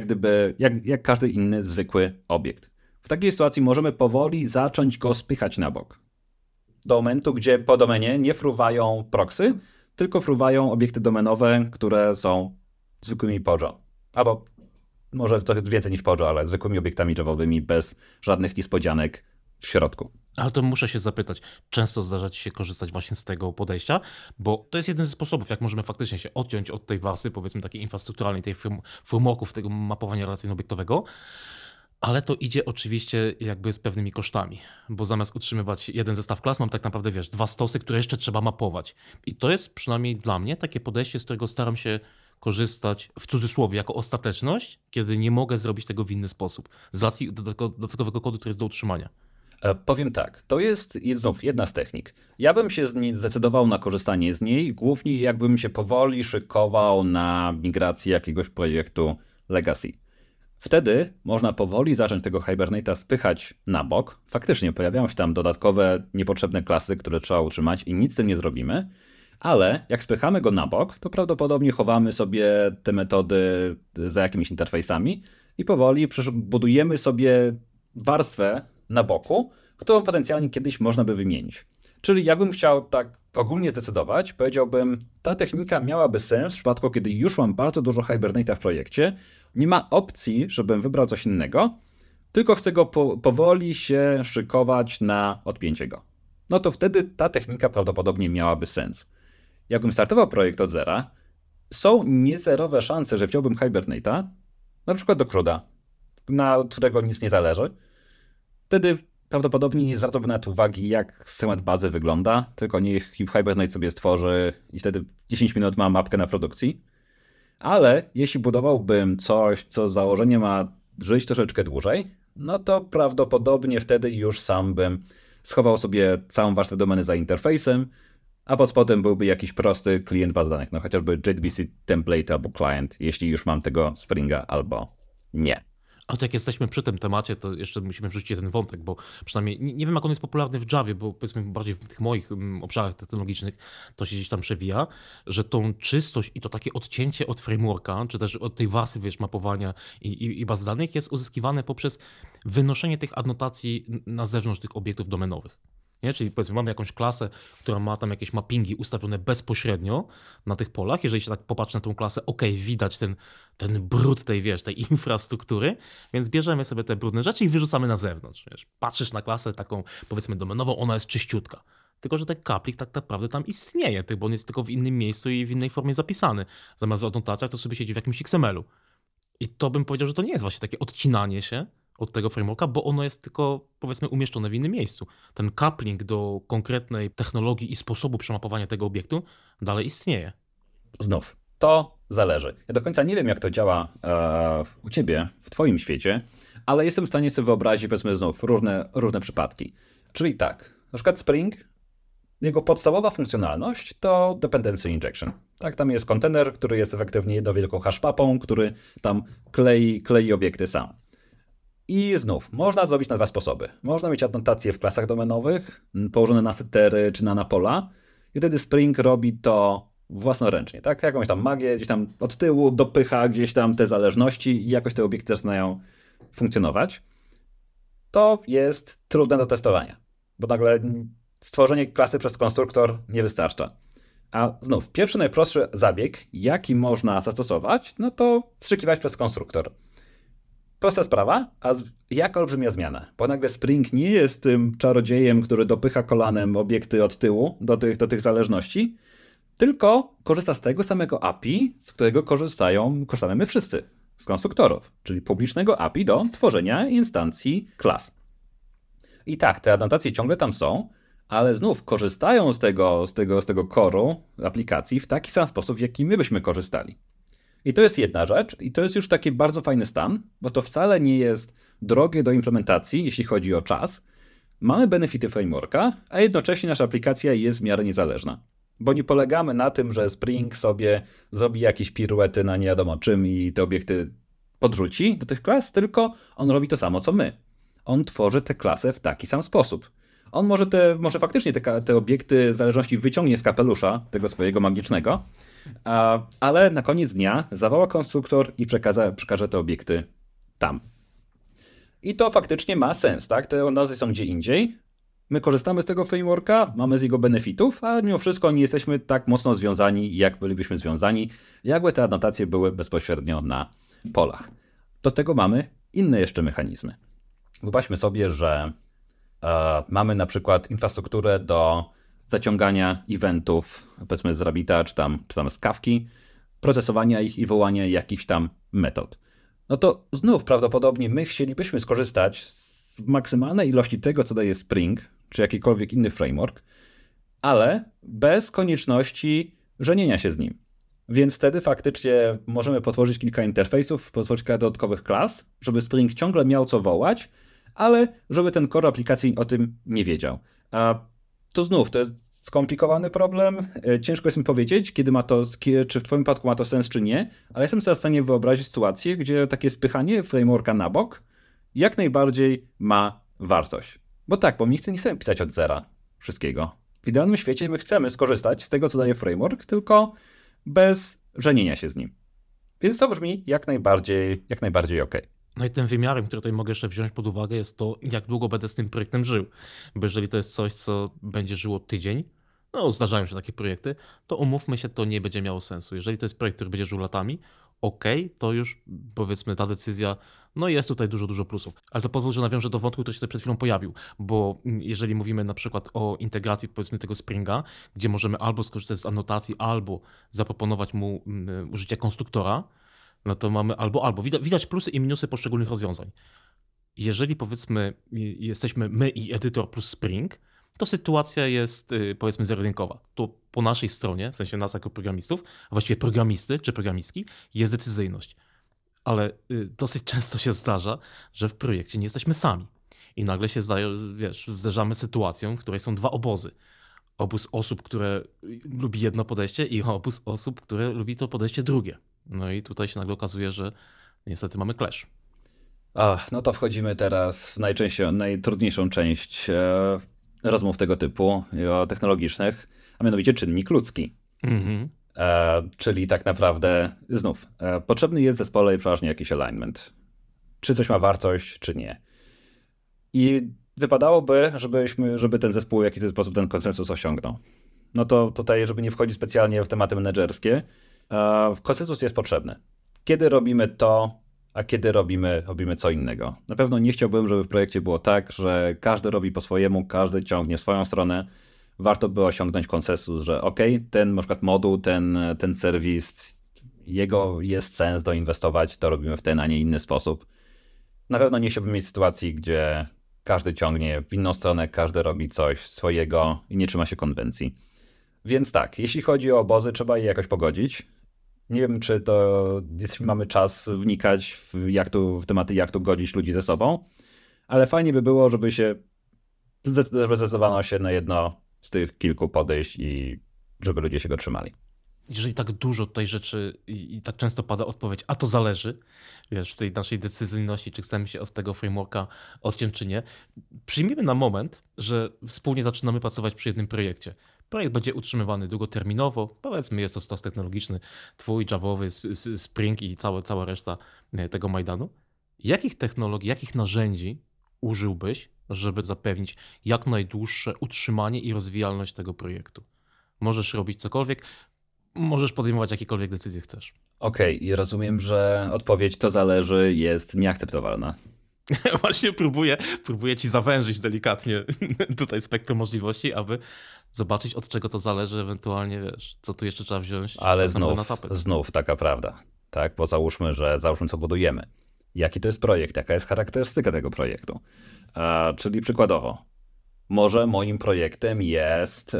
jak każdy inny zwykły obiekt. W takiej sytuacji możemy powoli zacząć go spychać na bok. Do momentu, gdzie po domenie nie fruwają proxy, tylko fruwają obiekty domenowe, które są zwykłymi POJO. Albo może trochę więcej niż POJO, ale zwykłymi obiektami javowymi bez żadnych niespodzianek w środku. Ale to muszę się zapytać, często zdarza ci się korzystać właśnie z tego podejścia, bo to jest jeden ze sposobów, jak możemy faktycznie się odciąć od tej warstwy, powiedzmy takiej infrastrukturalnej, tej frameworków, tego mapowania relacyjno-obiektowego, ale to idzie oczywiście jakby z pewnymi kosztami, bo zamiast utrzymywać jeden zestaw klas, mam tak naprawdę, dwa stosy, które jeszcze trzeba mapować. I to jest przynajmniej dla mnie takie podejście, z którego staram się korzystać w cudzysłowie jako ostateczność, kiedy nie mogę zrobić tego w inny sposób, z racji dodatkowego kodu, który jest do utrzymania. Powiem tak, to jest znów jedna z technik. Ja bym się zdecydował na korzystanie z niej, głównie jakbym się powoli szykował na migrację jakiegoś projektu legacy. Wtedy można powoli zacząć tego Hibernate'a spychać na bok. Faktycznie pojawiają się tam dodatkowe, niepotrzebne klasy, które trzeba utrzymać i nic z tym nie zrobimy. Ale jak spychamy go na bok, to prawdopodobnie chowamy sobie te metody za jakimiś interfejsami i powoli budujemy sobie warstwę na boku, którą potencjalnie kiedyś można by wymienić. Czyli jakbym chciał tak ogólnie zdecydować, powiedziałbym, ta technika miałaby sens w przypadku, kiedy już mam bardzo dużo Hibernate'a w projekcie, nie ma opcji, żebym wybrał coś innego, tylko chcę go powoli się szykować na odpięcie go. No to wtedy ta technika prawdopodobnie miałaby sens. Jakbym startował projekt od zera, są niezerowe szanse, że wziąłbym Hibernate'a, na przykład do CRUD'a, na którego nic nie zależy. Wtedy prawdopodobnie nie zwracałbym nawet uwagi, jak schemat bazy wygląda, tylko niech Hibernate sobie stworzy i wtedy 10 minut ma mapkę na produkcji. Ale jeśli budowałbym coś, co z założenia ma żyć troszeczkę dłużej, no to prawdopodobnie wtedy już sam bym schował sobie całą warstwę domeny za interfejsem, a pod spodem byłby jakiś prosty klient baz danych, no chociażby JDBC template albo client, jeśli już mam tego Springa albo nie. A to jak jesteśmy przy tym temacie, to jeszcze musimy wrzucić ten wątek, bo przynajmniej nie wiem, jak on jest popularny w Javie, bo powiedzmy bardziej w tych moich obszarach technologicznych to się gdzieś tam przewija, że tą czystość i to takie odcięcie od frameworka, czy też od tej warstwy, mapowania i baz danych jest uzyskiwane poprzez wynoszenie tych adnotacji na zewnątrz tych obiektów domenowych. Nie? Czyli powiedzmy mamy jakąś klasę, która ma tam jakieś mappingi ustawione bezpośrednio na tych polach. Jeżeli się tak popatrzy na tą klasę, widać ten brud tej infrastruktury, więc bierzemy sobie te brudne rzeczy i wyrzucamy na zewnątrz. Patrzysz na klasę taką powiedzmy domenową, ona jest czyściutka. Tylko że ten kaplik tak naprawdę tam istnieje, bo on jest tylko w innym miejscu i w innej formie zapisany. Zamiast w adnotacjach to sobie siedzi w jakimś XML-u. I to bym powiedział, że to nie jest właśnie takie odcinanie się od tego frameworka, bo ono jest tylko, powiedzmy, umieszczone w innym miejscu. Ten coupling do konkretnej technologii i sposobu przemapowania tego obiektu dalej istnieje. Znów, to zależy. Ja do końca nie wiem, jak to działa u ciebie, w twoim świecie, ale jestem w stanie sobie wyobrazić, powiedzmy znów, różne przypadki. Czyli tak, na przykład Spring, jego podstawowa funkcjonalność to dependency injection. Tak, tam jest kontener, który jest efektywnie jedną wielką hashmapą, który tam klei obiekty sam. I znów, można zrobić na dwa sposoby. Można mieć adnotacje w klasach domenowych, położone na setery czy na pola, i wtedy Spring robi to własnoręcznie, tak? Jakąś tam magię, gdzieś tam od tyłu dopycha gdzieś tam te zależności i jakoś te obiekty zaczynają funkcjonować. To jest trudne do testowania, bo nagle stworzenie klasy przez konstruktor nie wystarcza. A znów, pierwszy najprostszy zabieg, jaki można zastosować, no to wstrzykiwać przez konstruktor. Prosta sprawa, a jak olbrzymia zmiana, bo nagle Spring nie jest tym czarodziejem, który dopycha kolanem obiekty od tyłu do tych zależności, tylko korzysta z tego samego API, z którego korzystamy my wszyscy, z konstruktorów, czyli publicznego API do tworzenia instancji klas. I tak, te adnotacje ciągle tam są, ale znów korzystają z tego core'u aplikacji w taki sam sposób, w jaki my byśmy korzystali. I to jest jedna rzecz, i to jest już taki bardzo fajny stan, bo to wcale nie jest drogie do implementacji, jeśli chodzi o czas. Mamy benefity frameworka, a jednocześnie nasza aplikacja jest w miarę niezależna. Bo nie polegamy na tym, że Spring sobie zrobi jakieś piruety na nie wiadomo czym i te obiekty podrzuci do tych klas, tylko on robi to samo co my. On tworzy tę klasę w taki sam sposób. On może faktycznie te obiekty zależności wyciągnie z kapelusza, tego swojego magicznego, ale na koniec dnia zawoła konstruktor i przekaże te obiekty tam. I to faktycznie ma sens, tak? Te nazwy są gdzie indziej. My korzystamy z tego frameworka, mamy z jego benefitów, ale mimo wszystko nie jesteśmy tak mocno związani, jak bylibyśmy związani, jakby te adnotacje były bezpośrednio na polach. Do tego mamy inne jeszcze mechanizmy. Wyobraźmy sobie, że mamy na przykład infrastrukturę do zaciągania eventów, powiedzmy z Rabbita czy tam z Kafki, procesowania ich i wołania jakichś tam metod. No to znów prawdopodobnie my chcielibyśmy skorzystać z maksymalnej ilości tego, co daje Spring, czy jakikolwiek inny framework, ale bez konieczności żenienia się z nim. Więc wtedy faktycznie możemy potworzyć kilka interfejsów, potworzyć kilka dodatkowych klas, żeby Spring ciągle miał co wołać, ale żeby ten core aplikacji o tym nie wiedział. A to znów, to jest skomplikowany problem. Ciężko jest mi powiedzieć, czy w twoim przypadku ma to sens, czy nie, ale jestem sobie w stanie wyobrazić sytuację, gdzie takie spychanie frameworka na bok jak najbardziej ma wartość. Bo tak, bo my nie chcemy pisać od zera wszystkiego. W idealnym świecie my chcemy skorzystać z tego, co daje framework, tylko bez żenienia się z nim. Więc to brzmi jak najbardziej OK. No i tym wymiarem, który tutaj mogę jeszcze wziąć pod uwagę, jest to, jak długo będę z tym projektem żył. Bo jeżeli to jest coś, co będzie żyło tydzień, no zdarzają się takie projekty, to umówmy się, to nie będzie miało sensu. Jeżeli to jest projekt, który będzie żył latami, to już powiedzmy ta decyzja, no jest tutaj dużo plusów. Ale to pozwól, że nawiążę do wątku, który się tutaj przed chwilą pojawił, bo jeżeli mówimy na przykład o integracji powiedzmy tego Springa, gdzie możemy albo skorzystać z anotacji, albo zaproponować mu użycie konstruktora, no to mamy albo. Widać plusy i minusy poszczególnych rozwiązań. Jeżeli powiedzmy jesteśmy my i edytor plus Spring, to sytuacja jest powiedzmy zero-jedynkowa. To po naszej stronie, w sensie nas jako programistów, a właściwie programisty czy programistki, jest decyzyjność. Ale dosyć często się zdarza, że w projekcie nie jesteśmy sami. I nagle się zderzamy z sytuacją, w której są dwa obozy. Obóz osób, które lubi jedno podejście i obóz osób, które lubi to podejście drugie. No i tutaj się nagle okazuje, że niestety mamy clash. No to wchodzimy teraz w najtrudniejszą część rozmów tego typu, technologicznych, a mianowicie czynnik ludzki. Czyli tak naprawdę znów potrzebny jest w zespole przeważnie jakiś alignment. Czy coś ma wartość, czy nie. I wypadałoby, żeby ten zespół w jakiś sposób ten konsensus osiągnął. No to tutaj, żeby nie wchodzić specjalnie w tematy menedżerskie, konsensus jest potrzebny. Kiedy robimy to, a kiedy robimy co innego. Na pewno nie chciałbym, żeby w projekcie było tak, że każdy robi po swojemu, każdy ciągnie w swoją stronę. Warto by osiągnąć konsensus, że ten na przykład moduł, ten serwis, jego jest sens doinwestować, to robimy w ten, a nie inny sposób. Na pewno nie chciałbym mieć sytuacji, gdzie każdy ciągnie w inną stronę, każdy robi coś swojego i nie trzyma się konwencji. Więc tak, jeśli chodzi o obozy, trzeba je jakoś pogodzić. Nie wiem, czy mamy czas wnikać w tematy, jak tu godzić ludzi ze sobą, ale fajnie by było, żeby zdecydowano się na jedno z tych kilku podejść i żeby ludzie się go trzymali. Jeżeli tak dużo tutaj rzeczy i tak często pada odpowiedź, a to zależy, w tej naszej decyzyjności, czy chcemy się od tego frameworka odciąć, czy nie, przyjmijmy na moment, że wspólnie zaczynamy pracować przy jednym projekcie. Projekt będzie utrzymywany długoterminowo, powiedzmy jest to stos technologiczny, twój, Javowy, Spring i cała reszta tego Majdanu. Jakich technologii, jakich narzędzi użyłbyś, żeby zapewnić jak najdłuższe utrzymanie i rozwijalność tego projektu? Możesz robić cokolwiek, możesz podejmować jakiekolwiek decyzje chcesz. Okej, i rozumiem, że odpowiedź to zależy jest nieakceptowalna. Właśnie próbuję ci zawężyć delikatnie tutaj spektrum możliwości, aby zobaczyć, od czego to zależy, ewentualnie co tu jeszcze trzeba wziąć. Ale znów taka prawda, tak? Bo załóżmy, co budujemy. Jaki to jest projekt, jaka jest charakterystyka tego projektu. Czyli przykładowo, może moim projektem jest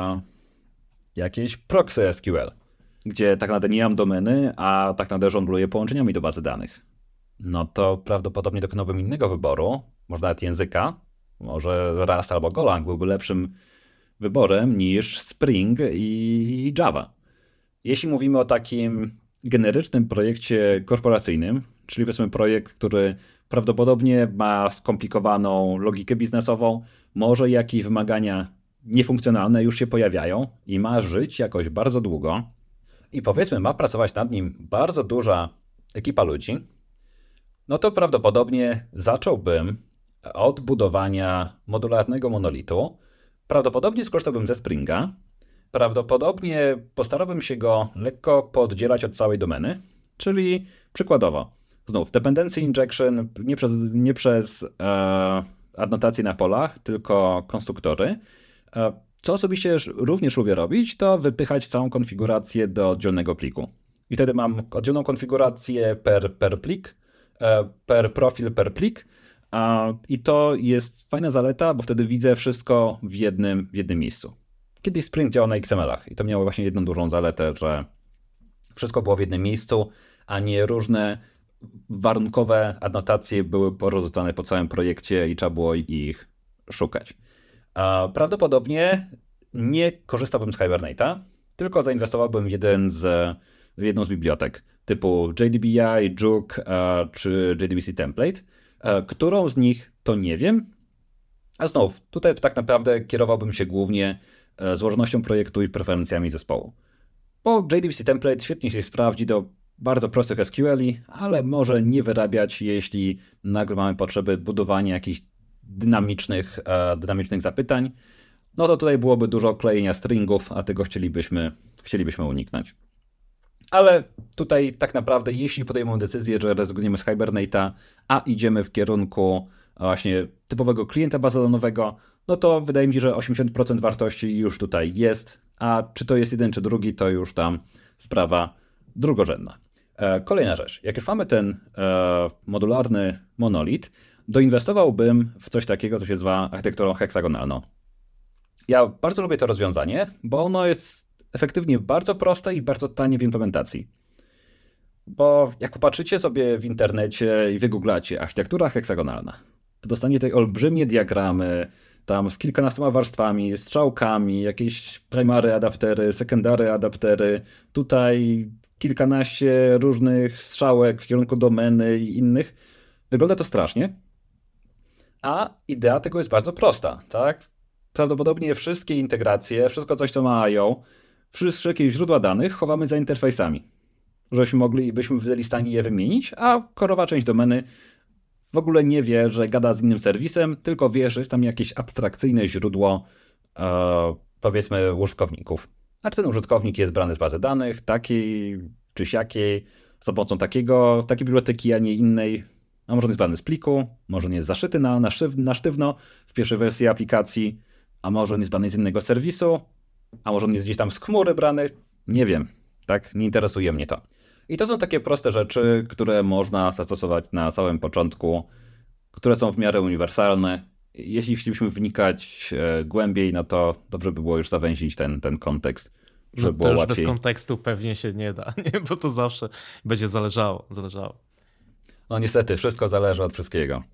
jakieś proxy SQL, gdzie tak naprawdę nie mam domeny, a tak naprawdę żongluję połączeniami do bazy danych. No to prawdopodobnie dokonałbym innego wyboru, może nawet języka, może Rust albo Golang byłby lepszym wyborem niż Spring i Java. Jeśli mówimy o takim generycznym projekcie korporacyjnym, czyli powiedzmy projekt, który prawdopodobnie ma skomplikowaną logikę biznesową, może jakieś wymagania niefunkcjonalne już się pojawiają i ma żyć jakoś bardzo długo i powiedzmy ma pracować nad nim bardzo duża ekipa ludzi, no to prawdopodobnie zacząłbym od budowania modularnego monolitu, prawdopodobnie skorzystałbym ze Springa, prawdopodobnie postarałbym się go lekko poddzielać od całej domeny, czyli przykładowo, znów dependency injection nie przez adnotacje na polach, tylko konstruktory. Co osobiście również lubię robić, to wypychać całą konfigurację do oddzielnego pliku. I wtedy mam oddzielną konfigurację per plik, per profil, per plik. I to jest fajna zaleta, bo wtedy widzę wszystko w jednym miejscu. Kiedyś Spring działał na XML-ach i to miało właśnie jedną dużą zaletę, że wszystko było w jednym miejscu, a nie różne warunkowe adnotacje były porozrzucane po całym projekcie i trzeba było ich szukać. Prawdopodobnie nie korzystałbym z Hibernate'a, tylko zainwestowałbym w jedną z bibliotek typu JDBI, Juke czy JDBC Template. Którą z nich to nie wiem. A znów, tutaj tak naprawdę kierowałbym się głównie złożonością projektu i preferencjami zespołu. Bo JDBC Template świetnie się sprawdzi do bardzo prostych SQL-i, ale może nie wyrabiać, jeśli nagle mamy potrzeby budowania jakichś dynamicznych zapytań. No to tutaj byłoby dużo klejenia stringów, a tego chcielibyśmy uniknąć. Ale tutaj tak naprawdę, jeśli podejmą decyzję, że rezygnujemy z Hibernate'a, a idziemy w kierunku właśnie typowego klienta bazodawowego, no to wydaje mi się, że 80% wartości już tutaj jest, a czy to jest jeden czy drugi, to już tam sprawa drugorzędna. Kolejna rzecz. Jak już mamy ten modularny monolit, doinwestowałbym w coś takiego, co się nazywa architekturą heksagonalną. Ja bardzo lubię to rozwiązanie, bo ono jest efektywnie bardzo proste i bardzo tanie w implementacji. Bo jak popatrzycie sobie w internecie i wygooglacie architektura heksagonalna, to dostaniecie tutaj olbrzymie diagramy, tam z kilkunastoma warstwami, strzałkami, jakieś primary adaptery, secondary adaptery, tutaj kilkanaście różnych strzałek w kierunku domeny i innych. Wygląda to strasznie, a idea tego jest bardzo prosta, tak? Prawdopodobnie wszystkie integracje, wszystko coś, co ma I/O, wszystkie źródła danych chowamy za interfejsami, byśmy byli w stanie je wymienić, a korowa część domeny w ogóle nie wie, że gada z innym serwisem, tylko wie, że jest tam jakieś abstrakcyjne źródło, powiedzmy, użytkowników. A ten użytkownik jest brany z bazy danych, takiej czy siakiej, za pomocą takiej biblioteki, a nie innej. A może on jest brany z pliku, może on jest zaszyty na sztywno w pierwszej wersji aplikacji, a może on jest brany z innego serwisu, a może on jest gdzieś tam z chmury brany. Nie wiem, tak? Nie interesuje mnie to. I to są takie proste rzeczy, które można zastosować na samym początku, które są w miarę uniwersalne. Jeśli chcielibyśmy wnikać głębiej, no to dobrze by było już zawęzić ten kontekst, żeby było to już łatwiej. bez kontekstu pewnie się nie da, nie? Bo to zawsze będzie zależało. No niestety, wszystko zależy od wszystkiego.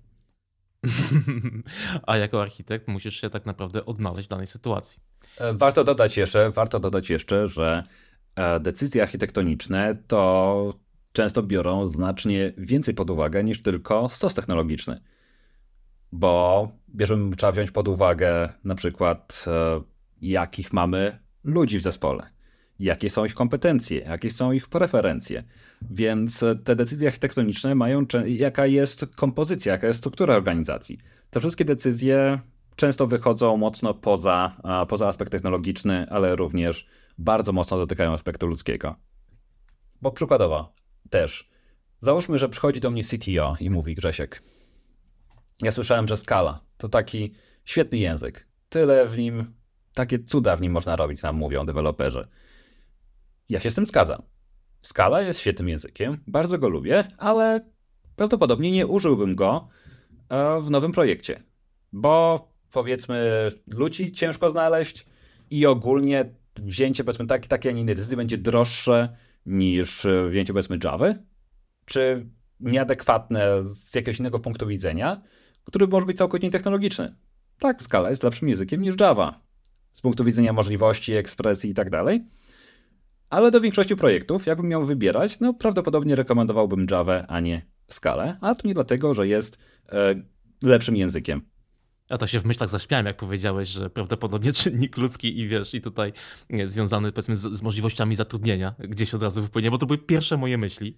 A jako architekt musisz się tak naprawdę odnaleźć w danej sytuacji. Warto dodać jeszcze, że decyzje architektoniczne to często biorą znacznie więcej pod uwagę niż tylko stos technologiczny. Bo trzeba wziąć pod uwagę na przykład jakich mamy ludzi w zespole, jakie są ich kompetencje, jakie są ich preferencje. Więc te decyzje architektoniczne mają, jaka jest kompozycja, jaka jest struktura organizacji. Te wszystkie decyzje często wychodzą mocno poza aspekt technologiczny, ale również bardzo mocno dotykają aspektu ludzkiego. Bo przykładowo też, załóżmy, że przychodzi do mnie CTO i mówi: Grzesiek, ja słyszałem, że Scala to taki świetny język. Tyle w nim, takie cuda w nim można robić, nam mówią deweloperzy. Ja się z tym zgadzam. Scala jest świetnym językiem, bardzo go lubię, ale prawdopodobnie nie użyłbym go w nowym projekcie. Bo powiedzmy, ludzi ciężko znaleźć i ogólnie wzięcie powiedzmy takiej, a nie innej decyzji będzie droższe niż wzięcie powiedzmy Javy, czy nieadekwatne z jakiegoś innego punktu widzenia, który może być całkowicie technologiczny. Tak, Scala jest lepszym językiem niż Java z punktu widzenia możliwości, ekspresji i tak dalej. Ale do większości projektów, jakbym miał wybierać, no prawdopodobnie rekomendowałbym Javę, a nie Scalę, a to nie dlatego, że jest lepszym językiem. Ja to się w myślach zaśmiałem, jak powiedziałeś, że prawdopodobnie czynnik ludzki i tutaj związany powiedzmy z możliwościami zatrudnienia gdzieś od razu wypłynie, bo to były pierwsze moje myśli.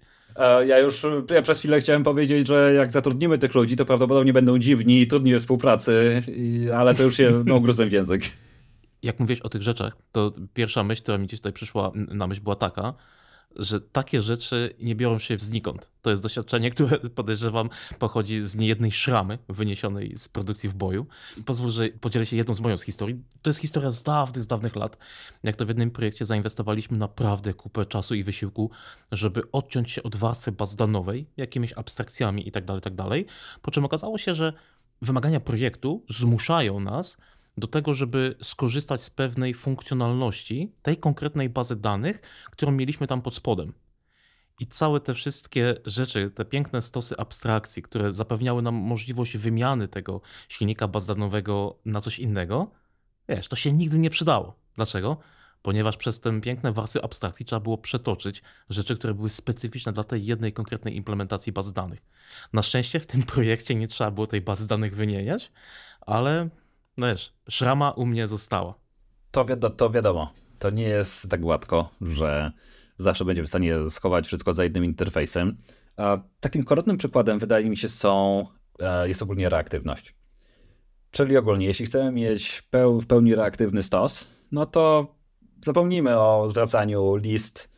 Ja przez chwilę chciałem powiedzieć, że jak zatrudnimy tych ludzi, to prawdopodobnie będą dziwni i trudni we współpracy, ale to już się ugryzłem w język. Jak mówiłeś o tych rzeczach, to pierwsza myśl, która mi gdzieś tutaj przyszła na myśl, była taka, że takie rzeczy nie biorą się znikąd. To jest doświadczenie, które podejrzewam pochodzi z niejednej szramy wyniesionej z produkcji w boju. Pozwól, że podzielę się jedną z moją z historii. To jest historia z dawnych lat, jak to w jednym projekcie zainwestowaliśmy naprawdę kupę czasu i wysiłku, żeby odciąć się od warstwy bazdanowej, jakimiś abstrakcjami itd., po czym okazało się, że wymagania projektu zmuszają nas do tego, żeby skorzystać z pewnej funkcjonalności tej konkretnej bazy danych, którą mieliśmy tam pod spodem. I całe te wszystkie rzeczy, te piękne stosy abstrakcji, które zapewniały nam możliwość wymiany tego silnika bazdanowego na coś innego, to się nigdy nie przydało. Dlaczego? Ponieważ przez te piękne warstwy abstrakcji trzeba było przetoczyć rzeczy, które były specyficzne dla tej jednej konkretnej implementacji bazy danych. Na szczęście w tym projekcie nie trzeba było tej bazy danych wymieniać, ale szrama u mnie została. To wiadomo, to nie jest tak gładko, że zawsze będziemy w stanie schować wszystko za jednym interfejsem. Takim koronnym przykładem wydaje mi się jest ogólnie reaktywność. Czyli ogólnie, jeśli chcemy mieć w pełni reaktywny stos, no to zapomnijmy o zwracaniu list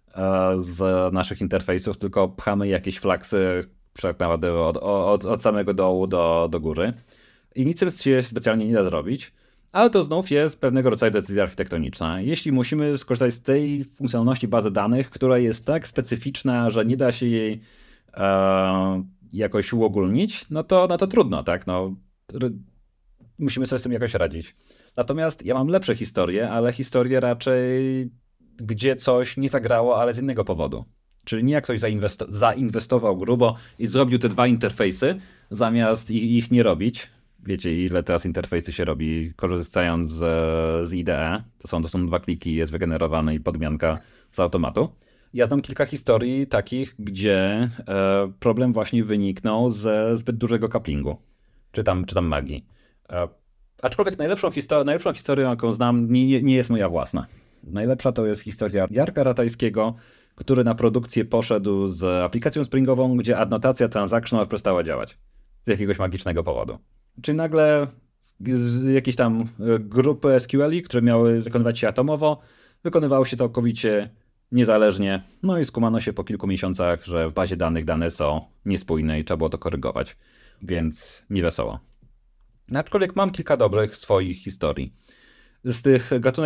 z naszych interfejsów, tylko pchamy jakieś flagsy tak naprawdę od samego dołu do góry. I nic się specjalnie nie da zrobić, ale to znów jest pewnego rodzaju decyzja architektoniczna. Jeśli musimy skorzystać z tej funkcjonalności bazy danych, która jest tak specyficzna, że nie da się jej jakoś uogólnić, no to trudno, tak? musimy sobie z tym jakoś radzić. Natomiast ja mam lepsze historie, ale historie raczej, gdzie coś nie zagrało, ale z innego powodu. Czyli nie jak ktoś zainwestował grubo i zrobił te 2 interfejsy, zamiast ich nie robić. Wiecie, ile teraz interfejsy się robi, korzystając z IDE. To są 2 kliki, jest wygenerowane i podmianka z automatu. Ja znam kilka historii takich, gdzie problem właśnie wyniknął ze zbyt dużego couplingu, czy tam magii. Aczkolwiek najlepszą historią, jaką znam, nie jest moja własna. Najlepsza to jest historia Jarka Ratajskiego, który na produkcję poszedł z aplikacją Springową, gdzie adnotacja transactional przestała działać z jakiegoś magicznego powodu. Czyli nagle jakieś tam grupy SQL-i, które miały wykonywać się atomowo, wykonywały się całkowicie niezależnie. No i skumano się po kilku miesiącach, że w bazie danych dane są niespójne i trzeba było to korygować. Więc niewesoło. Aczkolwiek mam kilka dobrych swoich historii. Z tych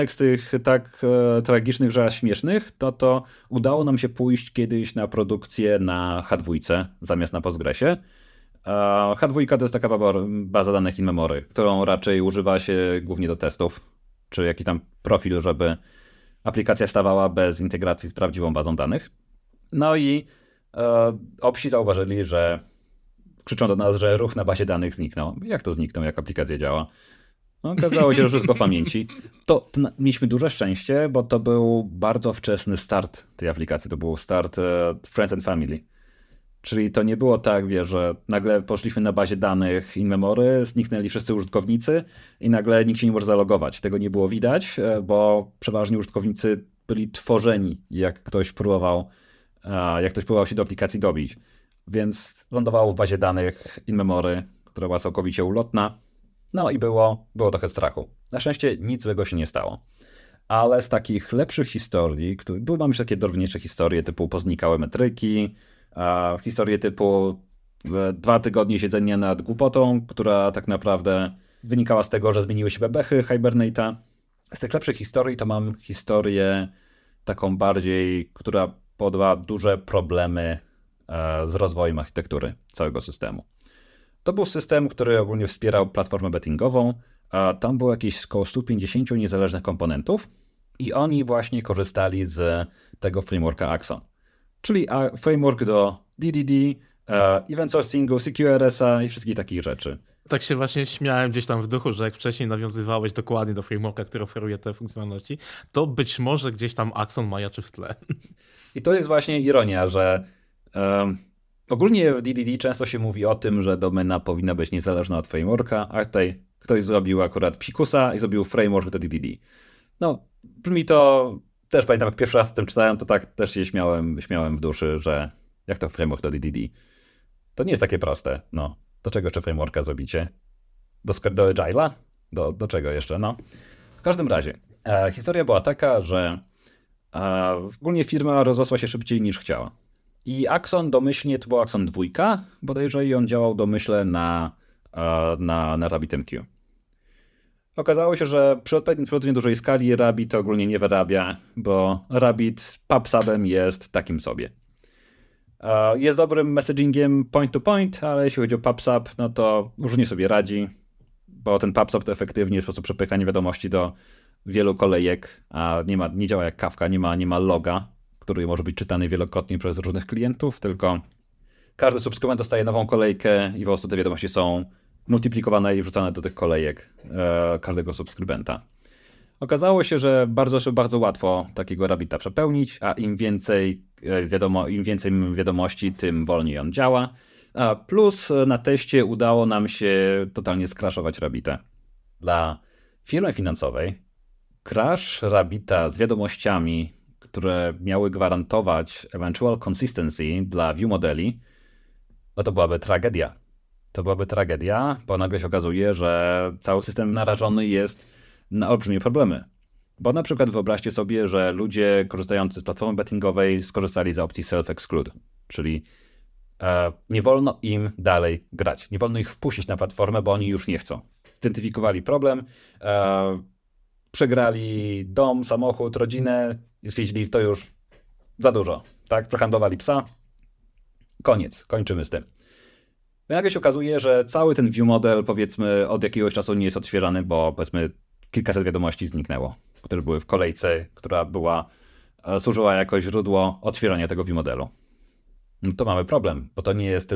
tak tragicznych, że aż śmiesznych, to udało nam się pójść kiedyś na produkcję na H2 zamiast na Postgresie. H2 to jest taka baza danych in-memory, którą raczej używa się głównie do testów, czy jakiś tam profil, żeby aplikacja stawała bez integracji z prawdziwą bazą danych. No i obsi zauważyli, że krzyczą do nas, że ruch na bazie danych zniknął. Jak to zniknął, jak aplikacja działa? No, okazało się, że wszystko w pamięci. To mieliśmy duże szczęście, bo to był bardzo wczesny start tej aplikacji. To był start Friends and Family. Czyli to nie było tak, że nagle poszliśmy na bazie danych in-memory, zniknęli wszyscy użytkownicy i nagle nikt się nie może zalogować. Tego nie było widać, bo przeważnie użytkownicy byli tworzeni, jak ktoś próbował się do aplikacji dobić. Więc lądowało w bazie danych in-memory, która była całkowicie ulotna. No i było trochę strachu. Na szczęście nic złego się nie stało. Ale z takich lepszych historii, mam już takie drobniejsze historie typu poznikały metryki, historie typu 2 tygodnie siedzenia nad głupotą, która tak naprawdę wynikała z tego, że zmieniły się bebechy Hibernate'a. Z tych lepszych historii to mam historię taką bardziej, która podała duże problemy z rozwojem architektury całego systemu. To był system, który ogólnie wspierał platformę bettingową, a tam było jakieś około 150 niezależnych komponentów i oni właśnie korzystali z tego frameworka Axon. Czyli framework do DDD, event sourcingu, CQRS-a i wszystkich takich rzeczy. Tak się właśnie śmiałem gdzieś tam w duchu, że jak wcześniej nawiązywałeś dokładnie do frameworka, który oferuje te funkcjonalności, to być może gdzieś tam Axon majaczy w tle. I to jest właśnie ironia, że ogólnie w DDD często się mówi o tym, że domena powinna być niezależna od frameworka, a tutaj ktoś zrobił akurat psikusa i zrobił framework do DDD. No, brzmi to, też pamiętam jak pierwszy raz o tym czytałem, to tak też się śmiałem w duszy, że jak to framework do DDD? To nie jest takie proste, no. Do czego jeszcze frameworka zrobicie? Do Agile'a? Do czego jeszcze? No. W każdym razie, historia była taka, że ogólnie firma rozrosła się szybciej niż chciała. I Axon domyślnie to był Axon 2, bodajże i on działał domyślnie na RabbitMQ. Okazało się, że przy odpowiednio dużej skali Rabbit ogólnie nie wyrabia, bo Rabbit PubSubem jest takim sobie. Jest dobrym messagingiem point-to-point, ale jeśli chodzi o PubSub, no to różnie sobie radzi, bo ten PubSub to efektywnie sposób przepychania wiadomości do wielu kolejek, a nie działa jak Kafka, nie ma loga, który może być czytany wielokrotnie przez różnych klientów, tylko każdy subskrybent dostaje nową kolejkę i po prostu te wiadomości są multiplikowane i wrzucane do tych kolejek każdego subskrybenta. Okazało się, że bardzo łatwo takiego Rabbita przepełnić, a im więcej wiadomości, tym wolniej on działa. Plus na teście udało nam się totalnie skraszować Rabbita. Dla firmy finansowej crash Rabbita z wiadomościami, które miały gwarantować eventual consistency dla view modeli, no to byłaby tragedia. To byłaby tragedia, bo nagle się okazuje, że cały system narażony jest na olbrzymie problemy. Bo na przykład wyobraźcie sobie, że ludzie korzystający z platformy bettingowej skorzystali z opcji self-exclude, czyli nie wolno im dalej grać. Nie wolno ich wpuścić na platformę, bo oni już nie chcą. Identyfikowali problem, przegrali dom, samochód, rodzinę i stwierdzili, to już za dużo. Tak? Przehandlowali psa. Koniec. Kończymy z tym. Nagle się okazuje, że cały ten view model, powiedzmy, od jakiegoś czasu nie jest odświeżany, bo powiedzmy kilkaset wiadomości zniknęło, które były w kolejce, która służyła jako źródło odświeżania tego view modelu. No to mamy problem, bo to nie jest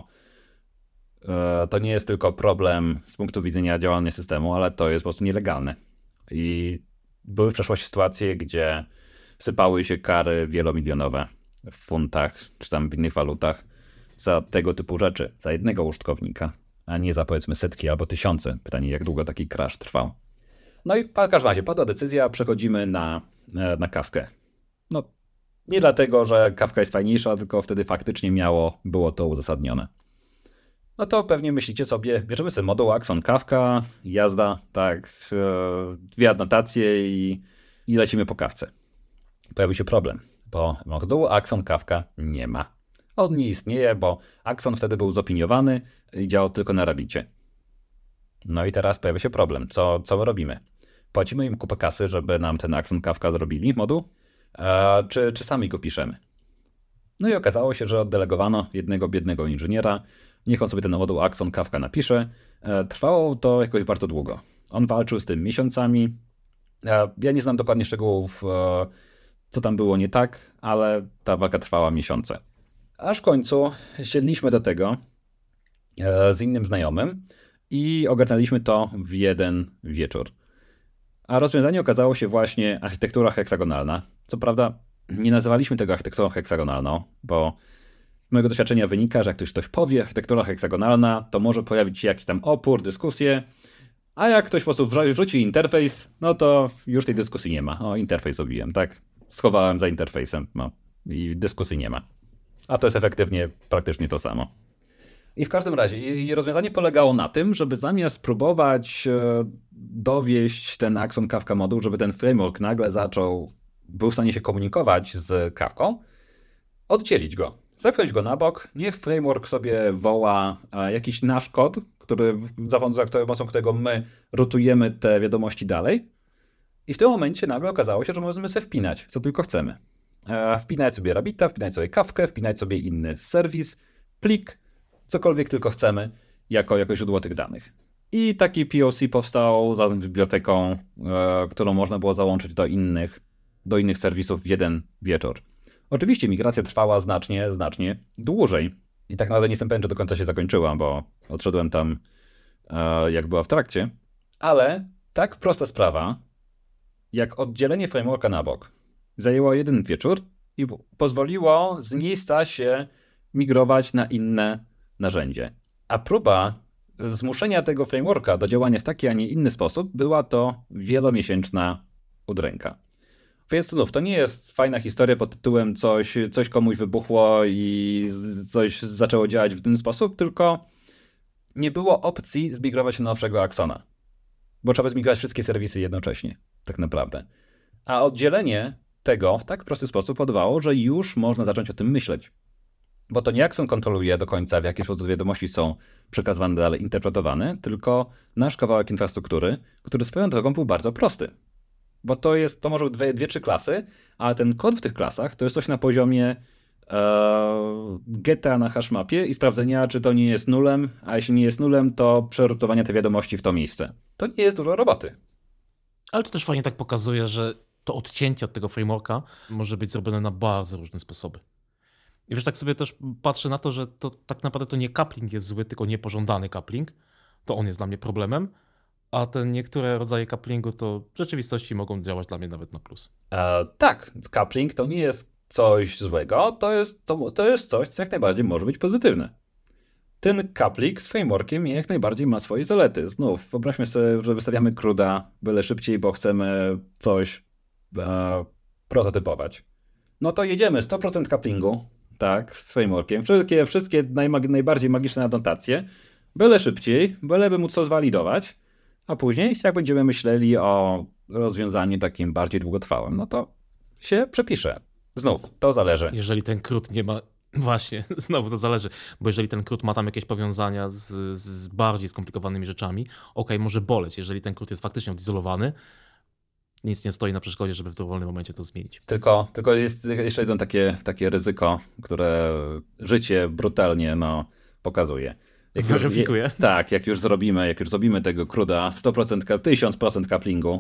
tylko problem z punktu widzenia działania systemu, ale to jest po prostu nielegalne. I były w przeszłości sytuacje, gdzie sypały się kary wielomilionowe w funtach, czy tam w innych walutach za tego typu rzeczy, za jednego użytkownika, a nie za powiedzmy setki albo tysiące. Pytanie, jak długo taki crash trwał. No i w każdym razie padła decyzja, przechodzimy na Kafkę. No, nie dlatego, że Kafka jest fajniejsza, tylko wtedy faktycznie było to uzasadnione. No to pewnie myślicie sobie, bierzemy sobie moduł Axon Kafka, jazda, tak, 2 anotacje i lecimy po Kawce. Pojawił się problem, bo modułu Axon Kafka nie ma. On nie istnieje, bo Axon wtedy był zopiniowany i działał tylko na Rabbicie. No i teraz pojawia się problem. Co my robimy? Płacimy im kupę kasy, żeby nam ten Axon Kafka zrobili, moduł? Czy sami go piszemy? No i okazało się, że oddelegowano jednego biednego inżyniera. Niech on sobie ten moduł Axon Kafka napisze. Trwało to jakoś bardzo długo. On walczył z tym miesiącami. Ja nie znam dokładnie szczegółów, co tam było nie tak, ale ta walka trwała miesiące. Aż w końcu siedliśmy do tego z innym znajomym i ogarnęliśmy to w jeden wieczór. A rozwiązanie okazało się właśnie architektura heksagonalna. Co prawda nie nazywaliśmy tego architekturą heksagonalną, bo z mojego doświadczenia wynika, że jak ktoś powie architektura heksagonalna, to może pojawić się jakiś tam opór, dyskusje, a jak ktoś po prostu wrzuci interfejs, no to już tej dyskusji nie ma. O, interfejs zrobiłem, tak? Schowałem za interfejsem, no i dyskusji nie ma. A to jest efektywnie praktycznie to samo. I w każdym razie rozwiązanie polegało na tym, żeby zamiast próbować dowieść ten Axon Kafka moduł, żeby ten framework nagle był w stanie się komunikować z Kafką, oddzielić go. Zepchnąć go na bok, niech framework sobie woła jakiś nasz kod, za pomocą którego my rutujemy te wiadomości dalej. I w tym momencie nagle okazało się, że możemy sobie wpinać, co tylko chcemy. Wpinać sobie Rabbita, wpinać sobie Kafkę, wpinać sobie inny serwis, plik, cokolwiek tylko chcemy, jako źródło tych danych. I taki POC powstał z biblioteką, którą można było załączyć do innych serwisów w jeden wieczór. Oczywiście migracja trwała znacznie dłużej. I tak naprawdę nie jestem pewien, czy do końca się zakończyła, bo odszedłem tam, jak była w trakcie. Ale tak prosta sprawa, jak oddzielenie frameworka na bok, zajęło jeden wieczór i pozwoliło z miejsca się migrować na inne narzędzie. A próba zmuszenia tego frameworka do działania w taki, a nie inny sposób była to wielomiesięczna udręka. Więc znów, to nie jest fajna historia pod tytułem coś komuś wybuchło i coś zaczęło działać w ten sposób, tylko nie było opcji zmigrować na nowszego Axona. Bo trzeba zmigrować wszystkie serwisy jednocześnie, tak naprawdę. A oddzielenie tego w tak prosty sposób powodowało, że już można zacząć o tym myśleć. Bo to nie Axon kontroluje do końca, w jaki sposób wiadomości są przekazywane dalej, interpretowane, tylko nasz kawałek infrastruktury, który swoją drogą był bardzo prosty. Bo to może być 2-3 klasy, ale ten kod w tych klasach to jest coś na poziomie geta na hashmapie i sprawdzenia, czy to nie jest nulem, a jeśli nie jest nulem, to przerutowania tej wiadomości w to miejsce. To nie jest dużo roboty. Ale to też fajnie tak pokazuje, że to odcięcie od tego frameworka może być zrobione na bardzo różne sposoby. I wiesz, tak sobie też patrzę na to, że to tak naprawdę to nie coupling jest zły, tylko niepożądany coupling. To on jest dla mnie problemem, a te niektóre rodzaje couplingu to w rzeczywistości mogą działać dla mnie nawet na plus. Tak, coupling to nie jest coś złego, to jest coś, co jak najbardziej może być pozytywne. Ten coupling z frameworkiem jak najbardziej ma swoje zalety. Znów, wyobraźmy sobie, że wystawiamy CRUD'a byle szybciej, bo chcemy coś prototypować. No to jedziemy 100% couplingu, tak, z frameworkiem. Wszystkie najbardziej magiczne adnotacje, byle szybciej, byleby móc to zwalidować, a później, jak będziemy myśleli o rozwiązaniu takim bardziej długotrwałym, no to się przepisze. Znów, to zależy. Jeżeli ten CRUD nie ma... Właśnie, znowu to zależy, bo jeżeli ten CRUD ma tam jakieś powiązania z bardziej skomplikowanymi rzeczami, może boleć. Jeżeli ten CRUD jest faktycznie odizolowany, nic nie stoi na przeszkodzie, żeby w dowolnym momencie to zmienić. Tylko jest jeszcze jedno takie ryzyko, które życie brutalnie pokazuje. Weryfikuje. Tak, jak już zrobimy tego CRUD'a 100%, 1000% couplingu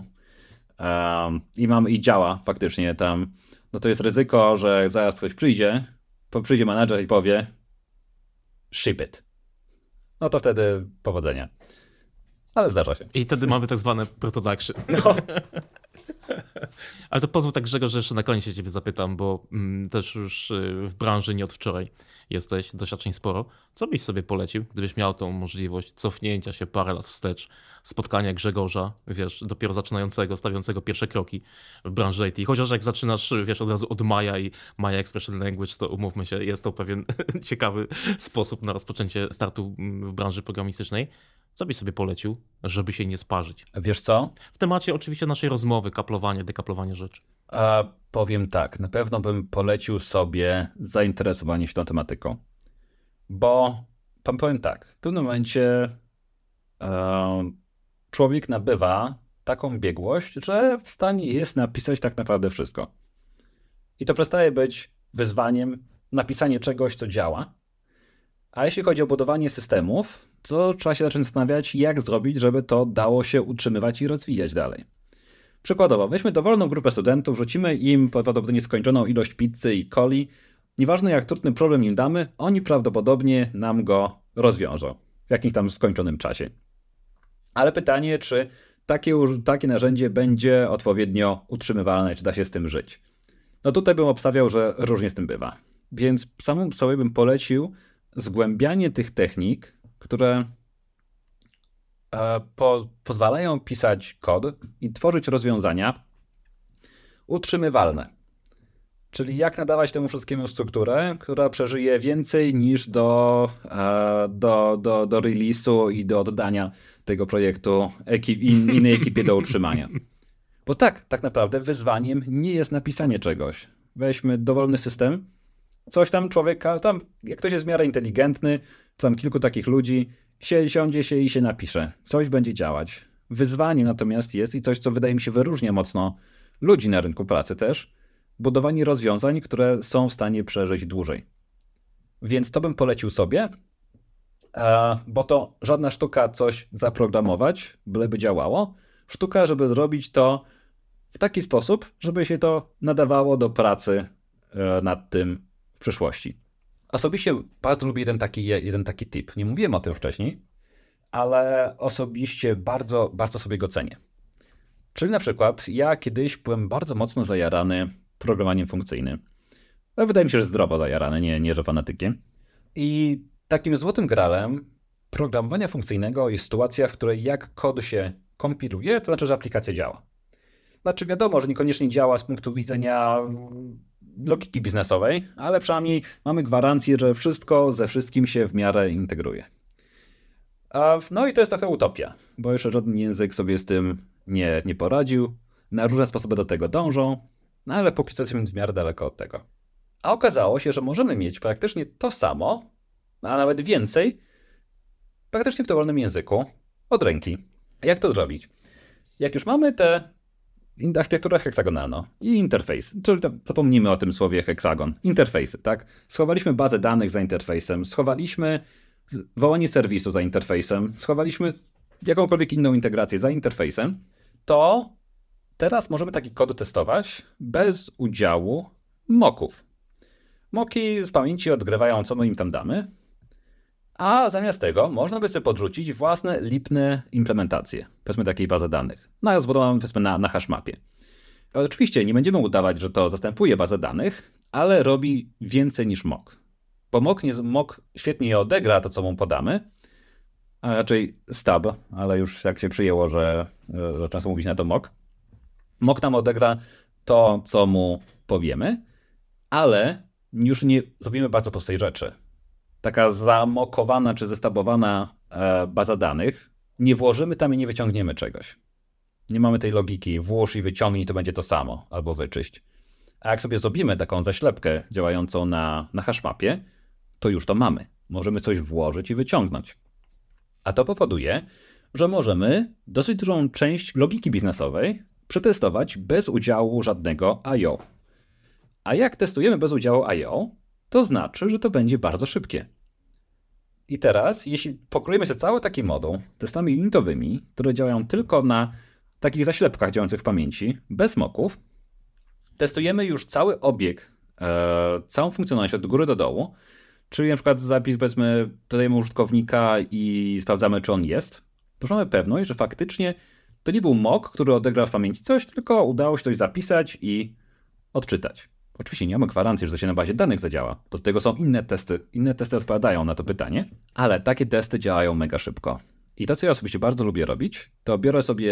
i działa faktycznie tam, no to jest ryzyko, że zaraz ktoś przyjdzie menadżer i powie ship it. No to wtedy powodzenia. Ale zdarza się. I wtedy mamy tak zwane production. No. Ale to pozwól tak, Grzegorz, że jeszcze na koniec się ciebie zapytam, bo też już w branży nie od wczoraj jesteś, doświadczeń sporo. Co byś sobie polecił, gdybyś miał tą możliwość cofnięcia się parę lat wstecz, spotkania Grzegorza, wiesz, dopiero zaczynającego, stawiającego pierwsze kroki w branży IT. Chociaż jak zaczynasz, wiesz, od razu od Maya i Maya Expression Language, to umówmy się, jest to pewien ciekawy sposób na rozpoczęcie startu w branży programistycznej. Co byś sobie polecił, żeby się nie sparzyć? Wiesz co? W temacie oczywiście naszej rozmowy, kaplowanie, dekaplowanie rzeczy. Powiem tak, na pewno bym polecił sobie zainteresowanie się tą tematyką. Bo powiem tak, w pewnym momencie człowiek nabywa taką biegłość, że w stanie jest napisać tak naprawdę wszystko. I to przestaje być wyzwaniem napisanie czegoś, co działa. A jeśli chodzi o budowanie systemów, to trzeba się zacząć zastanawiać, jak zrobić, żeby to dało się utrzymywać i rozwijać dalej. Przykładowo, weźmy dowolną grupę studentów, rzucimy im prawdopodobnie nieskończoną ilość pizzy i coli. Nieważne jak trudny problem im damy, oni prawdopodobnie nam go rozwiążą w jakimś tam skończonym czasie. Ale pytanie, czy takie narzędzie będzie odpowiednio utrzymywalne, czy da się z tym żyć. No tutaj bym obstawiał, że różnie z tym bywa. Więc samym sobie bym polecił zgłębianie tych technik, które pozwalają pisać kod i tworzyć rozwiązania utrzymywalne. Czyli jak nadawać temu wszystkiemu strukturę, która przeżyje więcej niż do release'u i do oddania tego projektu innej ekipie do utrzymania. Bo tak naprawdę wyzwaniem nie jest napisanie czegoś. Weźmy dowolny system, coś tam człowieka, tam jak ktoś jest w miarę inteligentny, tam kilku takich ludzi, siądzie się i się napisze. Coś będzie działać. Wyzwaniem natomiast jest i coś, co wydaje mi się wyróżnia mocno ludzi na rynku pracy też, budowanie rozwiązań, które są w stanie przeżyć dłużej. Więc to bym polecił sobie, bo to żadna sztuka coś zaprogramować, byleby działało. Sztuka, żeby zrobić to w taki sposób, żeby się to nadawało do pracy nad tym w przyszłości. Osobiście bardzo lubię jeden taki tip. Nie mówiłem o tym wcześniej, ale osobiście bardzo, bardzo sobie go cenię. Czyli na przykład ja kiedyś byłem bardzo mocno zajarany programowaniem funkcyjnym. Ale wydaje mi się, że zdrowo zajarany, nie że fanatykiem. I takim złotym gralem programowania funkcyjnego jest sytuacja, w której jak kod się kompiluje, to znaczy, że aplikacja działa. Znaczy wiadomo, że niekoniecznie działa z punktu widzenia logiki biznesowej, ale przynajmniej mamy gwarancję, że wszystko ze wszystkim się w miarę integruje. No i to jest trochę utopia, bo jeszcze żaden język sobie z tym nie poradził. Na różne sposoby do tego dążą, no ale póki co jesteśmy w miarę daleko od tego. A okazało się, że możemy mieć praktycznie to samo, a nawet więcej, praktycznie w dowolnym języku, od ręki. A jak to zrobić? Jak już mamy tę architekturę heksagonalną i interfejs, czyli zapomnijmy o tym słowie heksagon, interfejsy, tak? Schowaliśmy bazę danych za interfejsem, schowaliśmy wołanie serwisu za interfejsem, schowaliśmy jakąkolwiek inną integrację za interfejsem, to teraz możemy taki kod testować bez udziału mocków. Mocki z pamięci odgrywają, co my im tam damy, a zamiast tego można by sobie podrzucić własne lipne implementacje, powiedzmy takiej bazy danych, zbudowaną powiedzmy na hashmapie. Oczywiście nie będziemy udawać, że to zastępuje bazę danych, ale robi więcej niż mock. Bo mock świetnie je odegra to, co mu podamy, a raczej stub, ale już jak się przyjęło, że często mówić na to mock. Mock nam odegra to, co mu powiemy, ale już nie zrobimy bardzo prostej rzeczy. Taka zamokowana czy zestabowana baza danych, nie włożymy tam i nie wyciągniemy czegoś. Nie mamy tej logiki, włóż i wyciągnij, to będzie to samo, albo wyczyść. A jak sobie zrobimy taką zaślepkę działającą na hashmapie, to już to mamy. Możemy coś włożyć i wyciągnąć. A to powoduje, że możemy dosyć dużą część logiki biznesowej przetestować bez udziału żadnego I/O. A jak testujemy bez udziału I/O, to znaczy, że to będzie bardzo szybkie. I teraz, jeśli pokryjemy się cały taki moduł testami unitowymi, które działają tylko na takich zaślepkach działających w pamięci, bez moków, testujemy już cały obieg, całą funkcjonalność od góry do dołu, czyli na przykład zapis, powiedzmy, dodajemy użytkownika i sprawdzamy, czy on jest, to już mamy pewność, że faktycznie to nie był mock, który odegrał w pamięci coś, tylko udało się coś zapisać i odczytać. Oczywiście nie mamy gwarancji, że to się na bazie danych zadziała. Do tego są inne testy. Inne testy odpowiadają na to pytanie, ale takie testy działają mega szybko. I to, co ja osobiście bardzo lubię robić, to biorę sobie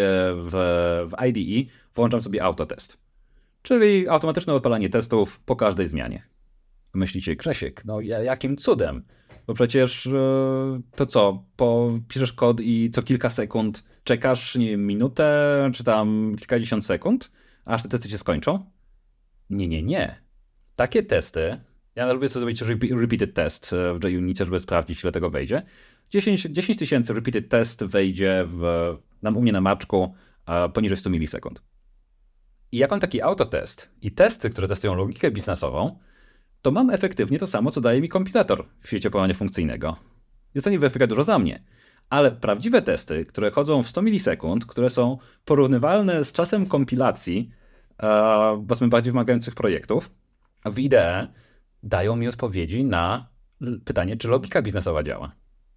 w IDE, włączam sobie autotest. Czyli automatyczne odpalanie testów po każdej zmianie. Myślicie, Grzesiek, no jakim cudem? Bo przecież to co, piszesz kod i co kilka sekund czekasz, nie wiem, minutę, czy tam kilkadziesiąt sekund, aż te testy się skończą? Nie. Takie testy, ja lubię sobie zrobić repeated test w JUnity, żeby sprawdzić, ile tego wejdzie. 10 000 repeated test wejdzie u mnie na maczku poniżej 100 milisekund. I jak mam taki autotest i testy, które testują logikę biznesową, to mam efektywnie to samo, co daje mi kompilator w świecie programowania funkcyjnego. Jest w stanie weryfikować dużo za mnie. Ale prawdziwe testy, które chodzą w 100 milisekund, które są porównywalne z czasem kompilacji, powiedzmy bardziej wymagających projektów, w IDE dają mi odpowiedzi na pytanie, czy logika biznesowa działa.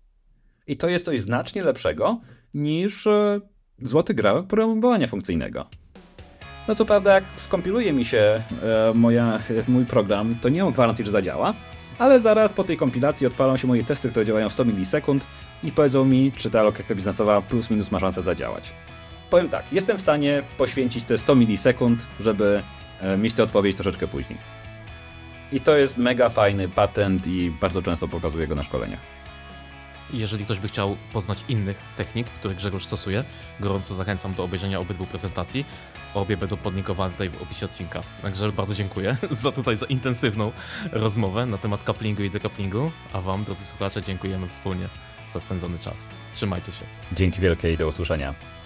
I to jest coś znacznie lepszego niż złoty graal programowania funkcyjnego. No co prawda, jak skompiluje mi się mój program, to nie mam gwarancji, że zadziała, ale zaraz po tej kompilacji odpalą się moje testy, które działają 100 milisekund i powiedzą mi, czy ta logika biznesowa plus minus ma szansę zadziałać. Powiem tak, jestem w stanie poświęcić te 100 milisekund, żeby mieć tę odpowiedź troszeczkę później. I to jest mega fajny patent i bardzo często pokazuję go na szkoleniach. Jeżeli ktoś by chciał poznać innych technik, które Grzegorz stosuje, gorąco zachęcam do obejrzenia obydwu prezentacji. Obie będą podlinkowane tutaj w opisie odcinka. Także bardzo dziękuję za intensywną rozmowę na temat couplingu i decouplingu, a wam, drodzy słuchacze, dziękujemy wspólnie za spędzony czas. Trzymajcie się. Dzięki wielkie i do usłyszenia.